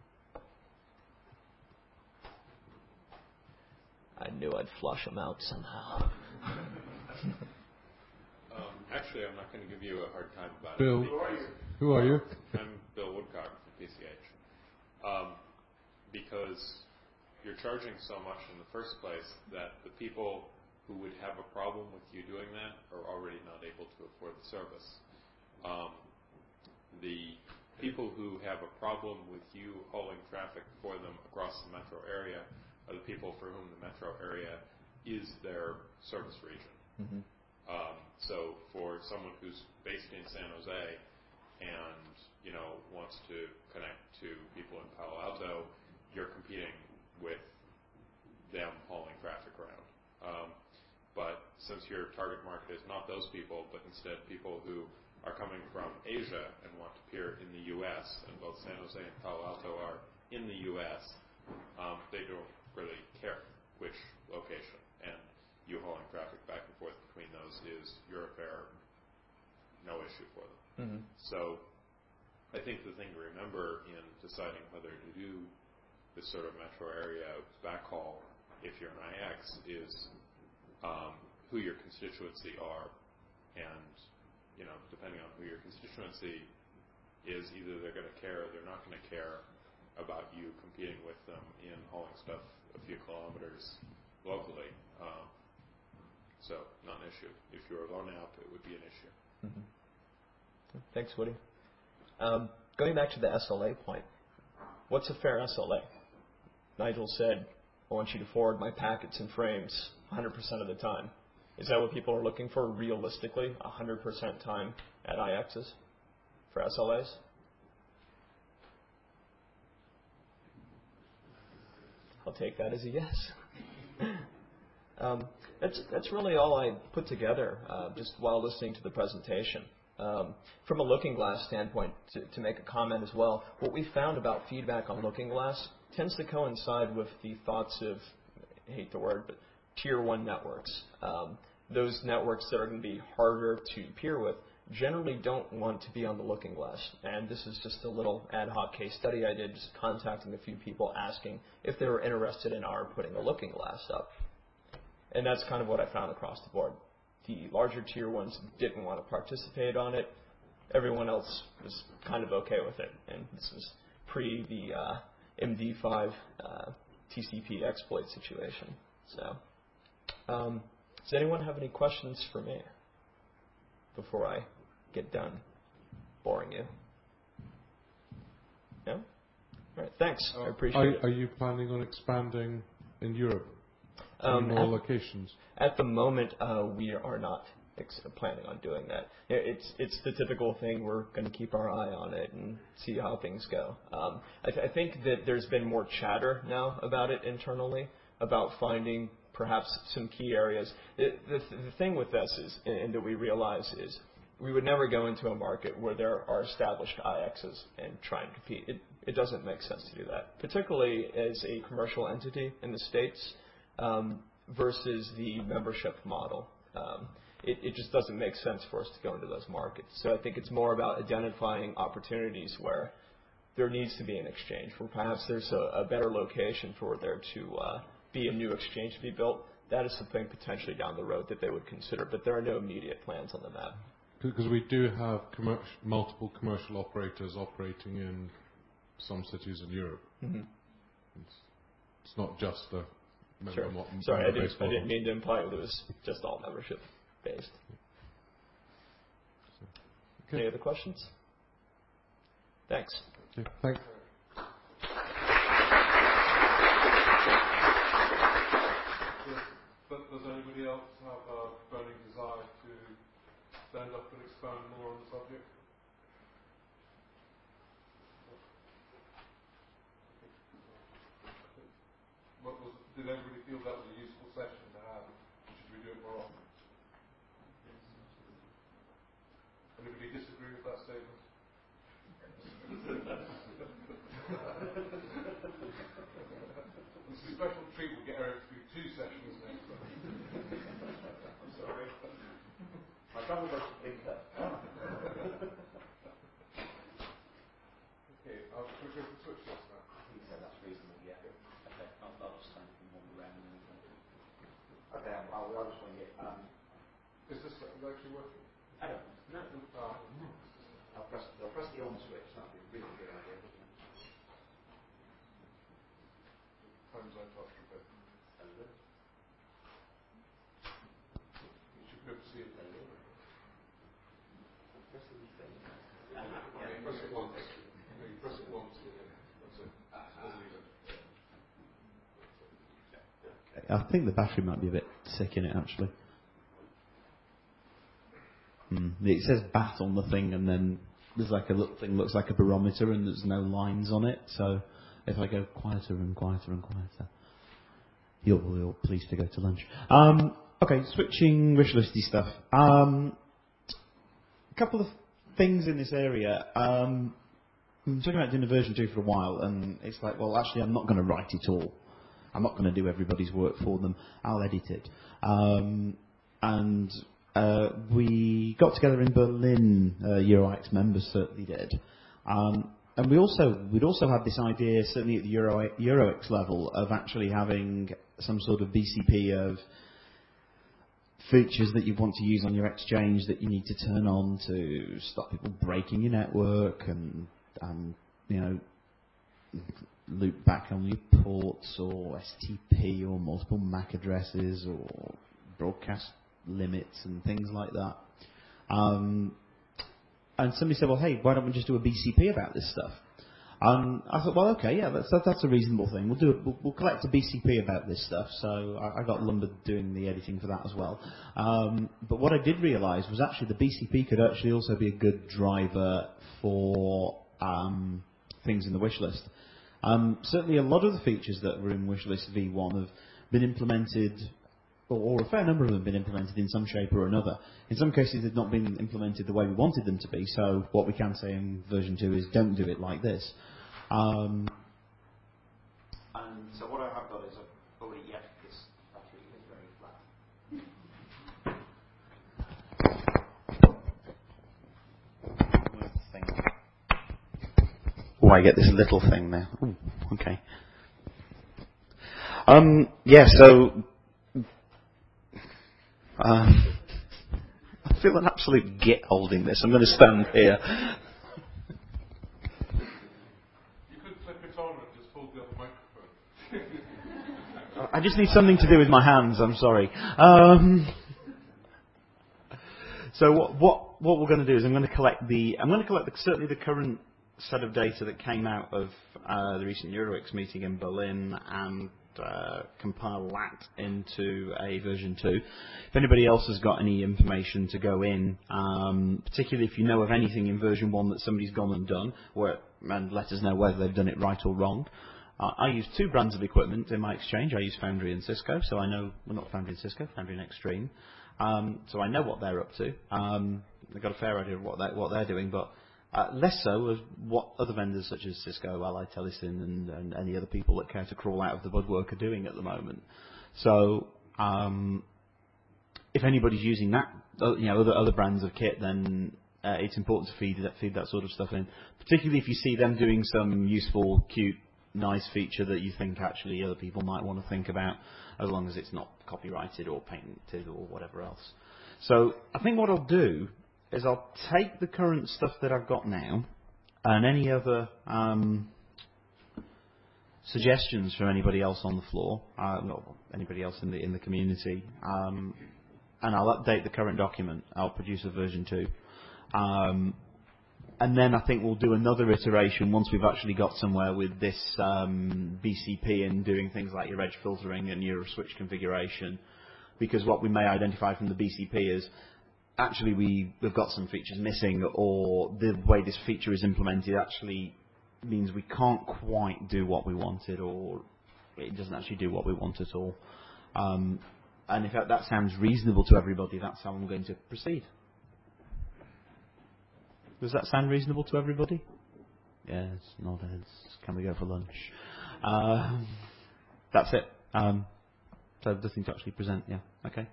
I knew I'd flush them out somehow. Actually, I'm not going to give you a hard time about Bill, it. who are you? I'm Bill Woodcock from PCH. Because you're charging so much in the first place that the people who would have a problem with you doing that are already not able to afford the service. The people who have a problem with you hauling traffic for them across the metro area are the people for whom the metro area is their service region. Mm-hmm. So for someone who's based in San Jose and wants to connect to people in Palo Alto, you're competing with them hauling traffic around. But since your target market is not those people, but instead people who are coming from Asia and want to peer in the U.S., and both San Jose and Palo Alto are in the U.S., they don't really care which location. And you hauling traffic back and forth between those is your affair, no issue for them. Mm-hmm. So I think the thing to remember in deciding whether to do this sort of metro area backhaul, if you're an IX, is who your constituency are. And, depending on who your constituency is, either they're going to care or they're not going to care about you competing with them in hauling stuff a few kilometers locally. So, not an issue. If you were low NAP, it would be an issue. Mm-hmm. Thanks, Woody. Going back to the SLA point, what's a fair SLA? Nigel said, I want you to forward my packets and frames 100% of the time. Is that what people are looking for realistically, 100% time at IXs for SLAs? I'll take that as a yes. That's really all I put together just while listening to the presentation. From a Looking Glass standpoint, to make a comment as well, what we found about feedback on Looking Glass tends to coincide with the thoughts of, I hate the word, but Tier 1 networks. Those networks that are going to be harder to peer with generally don't want to be on the Looking Glass. And this is just a little ad hoc case study I did, just contacting a few people asking if they were interested in our putting a Looking Glass up. And that's kind of what I found across the board. The larger Tier 1s didn't want to participate on it. Everyone else was kind of okay with it. And this was pre the MD5 TCP exploit situation. So, does anyone have any questions for me before I get done boring you? No? All right, thanks. I appreciate it. Are you planning on expanding in Europe? More locations? At the moment, we are not planning on doing that. It's the typical thing. We're going to keep our eye on it and see how things go. I think that there's been more chatter now about it internally, about finding perhaps some key areas. The thing with this is, and that we realize is, we would never go into a market where there are established IXs and try and compete. It doesn't make sense to do that, particularly as a commercial entity in the States versus the membership model. It just doesn't make sense for us to go into those markets. So I think it's more about identifying opportunities where there needs to be an exchange, where perhaps there's a better location for there to be a new exchange to be built. That is something potentially down the road that they would consider, but there are no immediate plans on the map. Because we do have multiple commercial operators operating in some cities in Europe. Mm-hmm. It's not just the Sure. Sorry, I didn't mean to imply it was just all membership based. Okay. Any other questions? Thanks. Okay. Thanks. stand up and expound more on the subject? Did everybody feel that was a useful session to have? Should we do it more often? Anybody disagree with that statement? It's a special treat. We'll get Eric to do 2 sessions next time. I'm sorry. My travel does think that. Okay, I'll go for switch this now. He said that's reasonable, yeah. Okay, I'll just stand from one around and then. Okay, I'll just wing it. Is this actually working? I don't know. No. They'll press the on switch. That'd be a really good idea, wouldn't it? Times I touch a bit. Over. You should be able to see it. Press the thing. Press it once. You press it once. That's it. I think the battery might be a bit sick in it, actually. It says bat on the thing, and then there's like a little thing that looks like a barometer, and there's no lines on it. So if I go quieter and quieter and quieter, you're pleased to go to lunch. Okay, switching wish listy stuff. A couple of things in this area. I'm talking about doing a version 2 for a while, and it's like, well, actually, I'm not going to write it all. I'm not going to do everybody's work for them. I'll edit it. We got together in Berlin, EuroX members certainly did. And we'd also had this idea, certainly at the EuroX level, of actually having some sort of BCP of features that you want to use on your exchange that you need to turn on to stop people breaking your network and you know, loop back on your ports or STP or multiple MAC addresses or broadcast limits and things like that. And somebody said, well, hey, why don't we just do a BCP about this stuff? And I thought, well, okay, yeah, that's a reasonable thing. We'll collect a BCP about this stuff. So I got Lumber doing the editing for that as well. But what I did realise was actually the BCP could actually also be a good driver for things in the wish list. Certainly a lot of the features that were in Wishlist V1 have been implemented, or a fair number of them have been implemented in some shape or another. In some cases they've not been implemented the way we wanted them to be, so what we can say in version 2 is don't do it like this. And so what I have got is this battery is very flat. Oh, I get this little thing there. Ooh, okay. Yeah, so I feel an absolute git holding this. I'm going to stand here. You could flip it on and just hold the other microphone. I just need something to do with my hands. I'm sorry. So what we're going to do is I'm going to collect certainly the current set of data that came out of the recent EuroX meeting in Berlin and compile that into a version 2. If anybody else has got any information to go in, particularly if you know of anything in version 1 that somebody's gone and done, and let us know whether they've done it right or wrong. I use 2 brands of equipment in my exchange. I use Foundry and Cisco, so I know, well, not Foundry and Cisco, Foundry and Extreme. So I know what they're up to. I've got a fair idea of what they're doing, but less so as what other vendors such as Cisco, Allied Telesin, and any other people that care to crawl out of the woodwork are doing at the moment. So if anybody's using that, other brands of kit, then it's important to feed that sort of stuff in. Particularly if you see them doing some useful, cute, nice feature that you think actually other people might want to think about, as long as it's not copyrighted or patented or whatever else. So I think what I'll do is I'll take the current stuff that I've got now and any other suggestions from anybody else on the floor, anybody else in the community, and I'll update the current document. I'll produce a version 2. And then I think we'll do another iteration once we've actually got somewhere with this BCP and doing things like your edge filtering and your switch configuration. Because what we may identify from the BCP is actually we've got some features missing, or the way this feature is implemented actually means we can't quite do what we wanted, or it doesn't actually do what we want at all. And if that sounds reasonable to everybody, that's how I'm going to proceed. Does that sound reasonable to everybody? Yes, nod heads. Can we go for lunch? That's it. So nothing to actually present, yeah. Okay.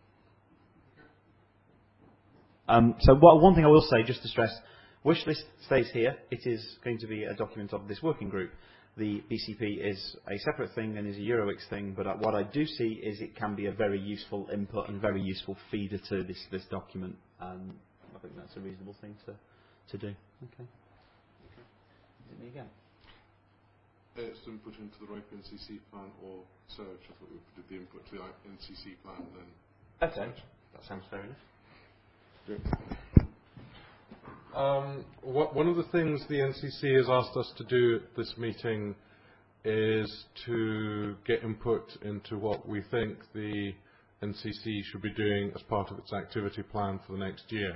So one thing I will say, just to stress, wishlist stays here. It is going to be a document of this working group. The BCP is a separate thing and is a Eurowix thing, but what I do see is it can be a very useful input and very useful feeder to this document. I think that's a reasonable thing to do. Okay. Is it me again? It's input into the RIPE NCC plan or search. I thought we did the input to the NCC plan and then okay. Search. That sounds fair enough. One of the things the NCC has asked us to do at this meeting is to get input into what we think the NCC should be doing as part of its activity plan for the next year.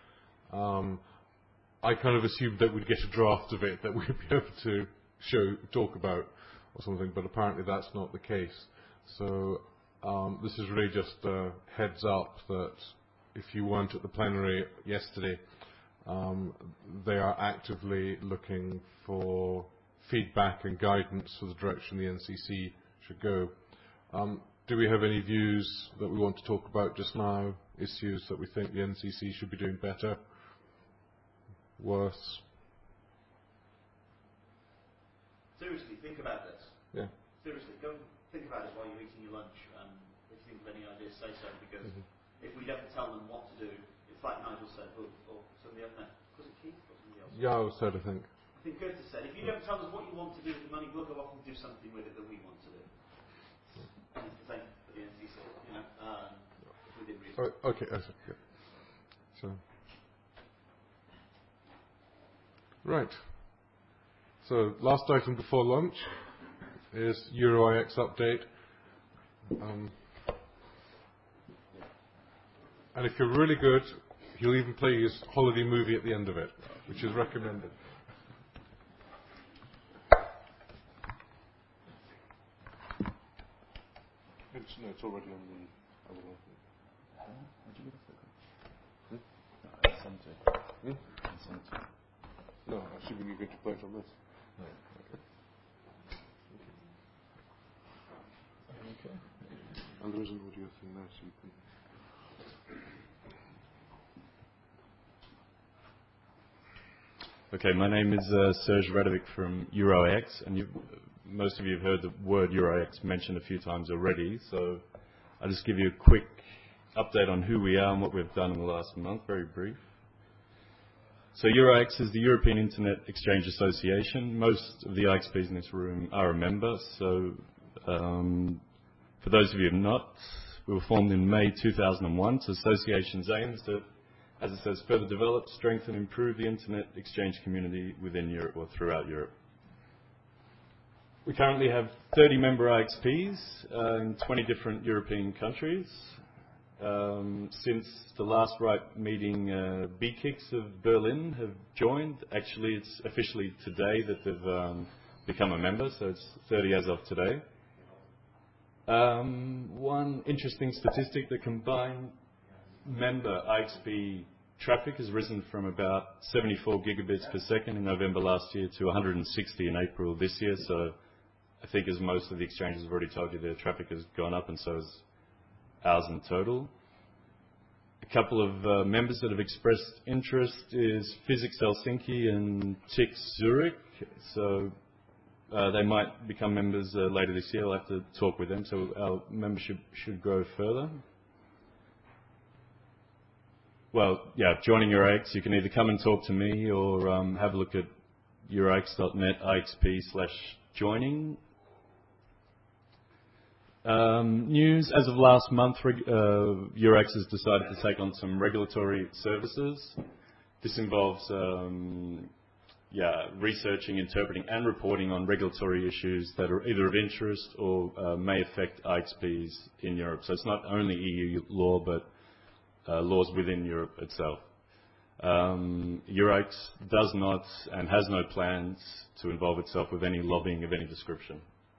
I kind of assumed that we'd get a draft of it that we'd be able to talk about or something, but apparently that's not the case. So this is really just a heads up that if you weren't at the plenary yesterday, they are actively looking for feedback and guidance for the direction the NCC should go. Do we have any views that we want to talk about just now? Issues that we think the NCC should be doing better? Worse? Seriously, think about this. Yeah. Seriously, go and think about it while you're eating your lunch, and if you think of any ideas, say so, because if we don't tell them what to do, it's like Nigel said, or somebody else, was it Keith or somebody else? Yeah, I said, I think. I think Curtis said, if you don't tell us what you want to do with the money, we'll go off and do something with it that we want to do. And it's the same for the NCC, within reason. Okay, I see. Yeah. So, right. So, last item before lunch is EuroIX update. And if you're really good, he'll even play his holiday movie at the end of it, which is recommended. It's already on the other one. No, I should be going to play it on this. No. Okay. And there is an audio thing there, so you can. Okay, my name is Serge Radovic from EuroIX, and most of you have heard the word EuroIX mentioned a few times already, so I'll just give you a quick update on who we are and what we've done in the last month, very brief. So EuroIX is the European Internet Exchange Association. Most of the IXPs in this room are a member, so for those of you who have not, we were formed in May 2001, so the association's aim is to, as it says, further develop, strengthen, improve the internet exchange community within Europe or throughout Europe. We currently have 30 member IXPs in 20 different European countries. Since the last RIPE meeting, BKIX of Berlin have joined. Actually, it's officially today that they've become a member, so it's 30 as of today. One interesting statistic, the combined member IXP traffic has risen from about 74 gigabits per second in November last year to 160 in April this year. So I think, as most of the exchanges have already told you, their traffic has gone up, and so has ours in total. A couple of members that have expressed interest is Physics Helsinki and TIC Zurich. So they might become members later this year. I'll have to talk with them, so our membership should grow further. Well, yeah, joining EuroIX, you can either come and talk to me or have a look at euroix.net IXP/joining. News, as of last month, EuroIX has decided to take on some regulatory services. This involves researching, interpreting and reporting on regulatory issues that are either of interest or may affect IXPs in Europe. So it's not only EU law, but laws within Europe itself. EURAX does not and has no plans to involve itself with any lobbying of any description.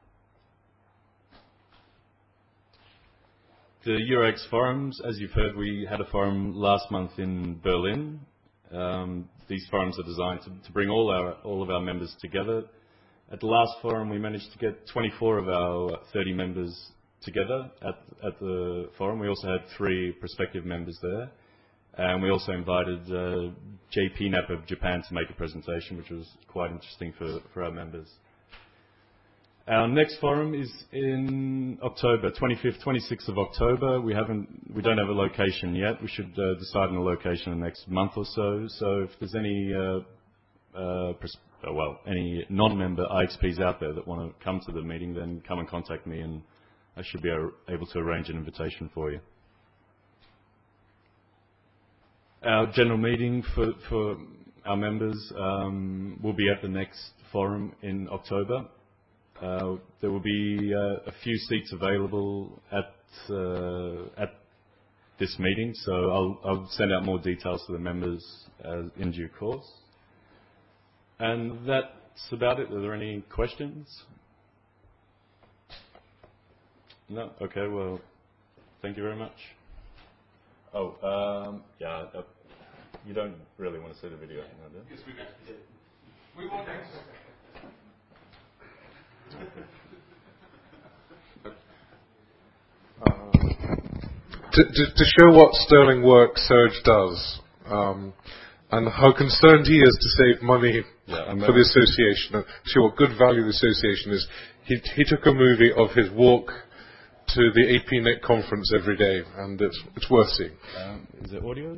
The EURAX forums, as you've heard, we had a forum last month in Berlin. These forums are designed to bring all of our members together. At the last forum, we managed to get 24 of our 30 members together at the forum. We also had 3 prospective members there. And we also invited JPNAP of Japan to make a presentation, which was quite interesting for our members. Our next forum is in October, 25th, 26th of October. We don't have a location yet. We should decide on a location in the next month or so. So if there's any any non-member IXPs out there that want to come to the meeting, then come and contact me, and I should be able to arrange an invitation for you. Our general meeting for our members will be at the next forum in October. There will be a few seats available at this meeting, so I'll send out more details to the members in due course. And that's about it. Are there any questions? No? Okay, well, thank you very much. You don't really want to see the video, do you? Yes, we do. We want next. To show what sterling work Serge does, and how concerned he is to save money for the association, and show what good value the association is, he took a movie of his walk to the APNet conference every day, and it's worth seeing. Is it audio?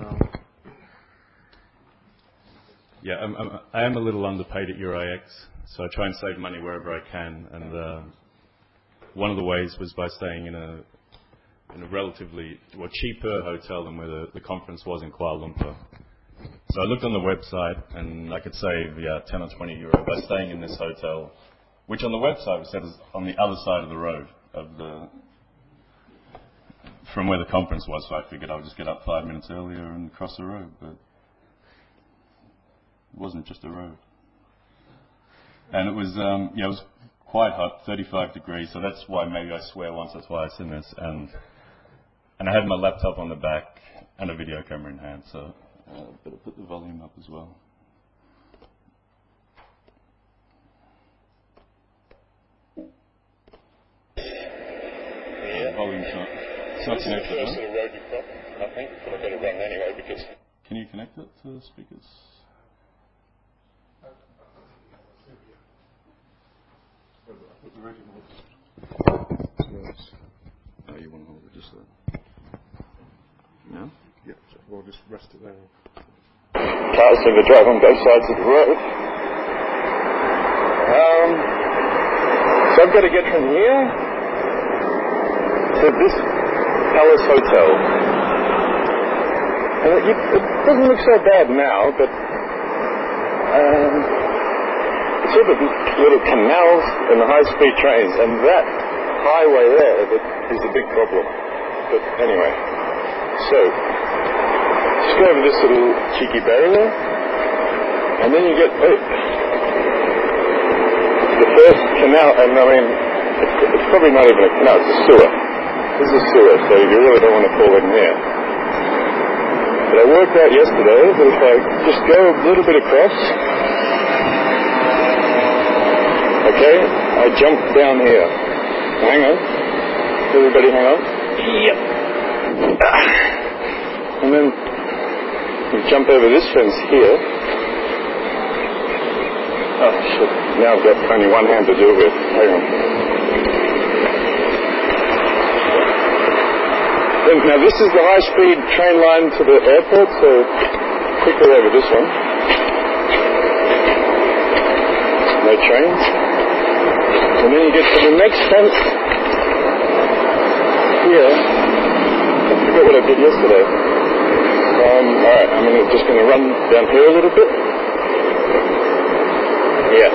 I am a little underpaid at EURAX, so I try and save money wherever I can, and one of the ways was by staying in a relatively cheaper hotel than where the conference was in Kuala Lumpur. So I looked on the website, and I could save 10 or 20 euro by staying in this hotel, which on the website was said is on the other side of the road from where the conference was. So I figured I would just get up 5 minutes earlier and cross the road, but it wasn't just a road. And it was it was quite hot, 35 degrees. So that's why maybe I swear once or twice in this. And I had my laptop on the back and a video camera in hand. So better put the volume up as well. The volume's not connected. This is the first sort of road you've got, I think, but I better run anyway because. Can you connect it to the speakers? Oh, you want to hold it just there? No? Yeah, we'll just rest it there. Cars seem to drive on both sides of the road. So I've got to get from here to this Palace Hotel. And it doesn't look so bad now, but it's all the little canals and the high-speed trains, and that highway there is a big problem. But anyway, so just go over this little cheeky barrier, and then you get the first canal, and I mean, it's probably not even a canal, it's a sewer. This is a sewer, so you really don't want to fall in there. But I worked out yesterday that if I just go a little bit across, okay, I jump down here. Hang on. Everybody hang on. Yep. And then we jump over this fence here. Oh, shit. Now I've got only one hand to do it with. Hang on. Now this is the high-speed train line to the airport, so quickly over this one. No trains. And then you get to the next fence here. I forgot what I did yesterday. Alright, I'm just going to run down here a little bit. Yeah.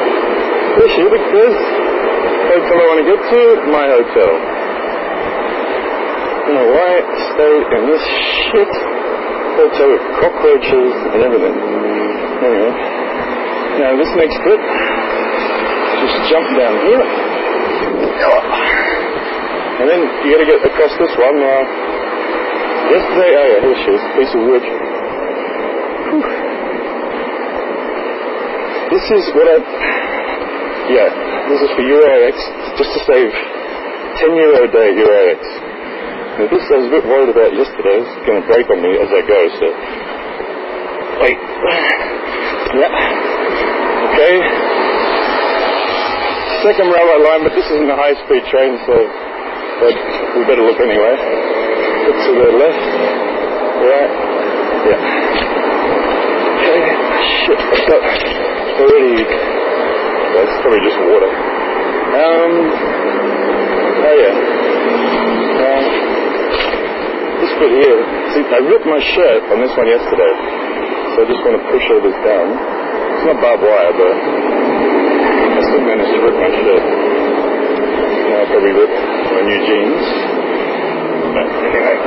There's the hotel I want to get to, my hotel. don't know why I stay in this shit hotel with cockroaches and everything. Anyway, now this next bit, just jump down here. And then you got to get across this one. Yesterday, oh yeah, here she is, piece of wood. Whew. This is what this is for EuroX, just to save €10 a day at EuroX. Now this I was a bit worried about yesterday, it's going to break on me as I go, so... Wait. Yeah. Okay. Second railway line, but this isn't a high-speed train, so we better look anyway. Look to the left. Right. Yeah. Okay. Shit, I've got already... That's probably just water. Oh yeah. This bit here. See, I ripped my shirt on this one yesterday, so I just want to push all this down. It's not barbed wire, but I still managed to rip my shirt. Now I'll probably rip my new jeans. But anyway.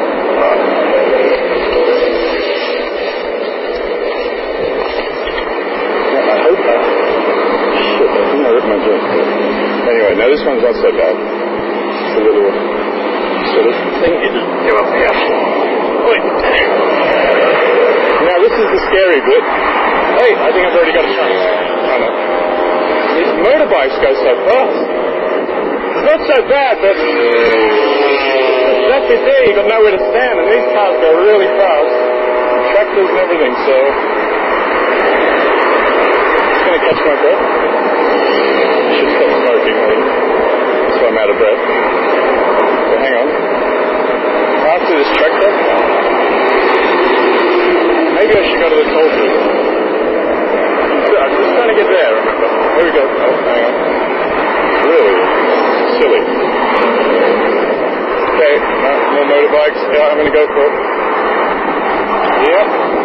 I hope that. Shit, I think I ripped my jeans. Anyway, now this one's not so bad. It's a little sort of thing. Go up here. Wait. Now this is the scary bit. Hey, I think I've already got a chance. Oh no. These motorbikes go so fast. It's not so bad, but that bit there, you got nowhere to stand, and these cars go really fast. Tractors and everything, so it's going to catch my breath. I should stop smoking, I think. So I'm out of breath. So hang on. After this tractor, maybe I should go to the toll booth. I'm just trying to get there, remember. Here we go. Oh, hang on. Really silly. Okay, no, more motorbikes. Yeah, I'm going to go for it. Yep.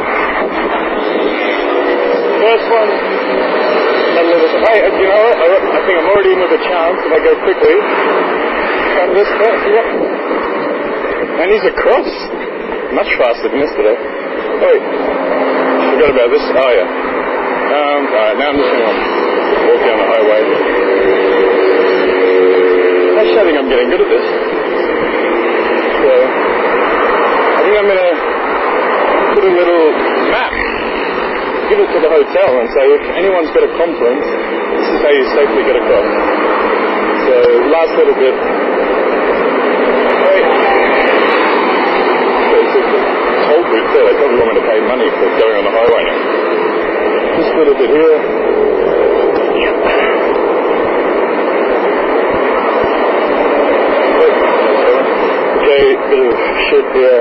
First one. Hey, you know what? I think I'm already in with a chance if I go quickly. Come this way. Yep. And he's across. Much faster than yesterday. Wait. Forgot about this. Oh, yeah. Alright, now I'm just going to walk down the highway. Actually, I think I'm getting good at this. So, I think I'm going to put a little map, give it to the hotel and say, if anyone's got a conference, this is how you safely get across. So, last little bit. Wait. So, it's a toll booth there. They probably want me to pay money for going on the highway now. This little bit here. Okay, bit of shit here.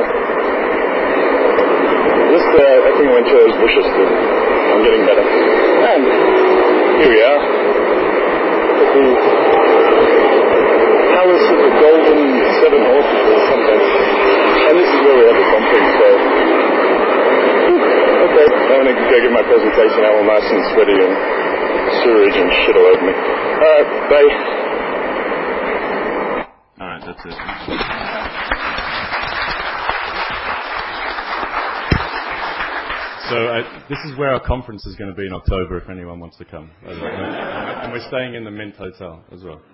This, I think I went to those bushes too. I'm getting better. And here we are. At the Palace of the Golden Seven Horses or something. And this is where we have the conference, so. Okay, I'm going to go give my presentation out all nice and sweaty and sewage and shit all over me. Alright, bye. Alright, that's it. So this is where our conference is going to be in October if anyone wants to come. And we're staying in the Mint Hotel as well.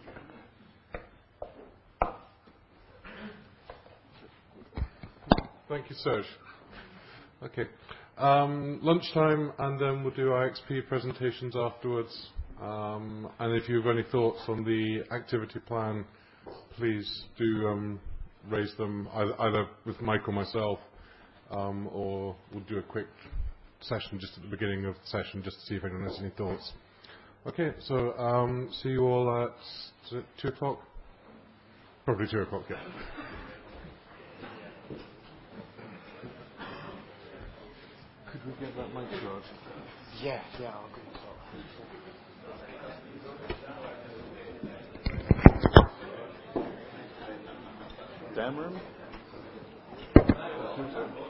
Thank you, Serge. Okay. Lunchtime, and then we'll do IXP presentations afterwards. And if you have any thoughts on the activity plan, please do raise them either with Mike or myself, or we'll do a quick session just at the beginning of the session just to see if anyone has any thoughts. Okay, so see you all at 2 o'clock? Probably 2 o'clock, yeah. Could we get that mic charge? Yeah, I'll go talk. Dan room?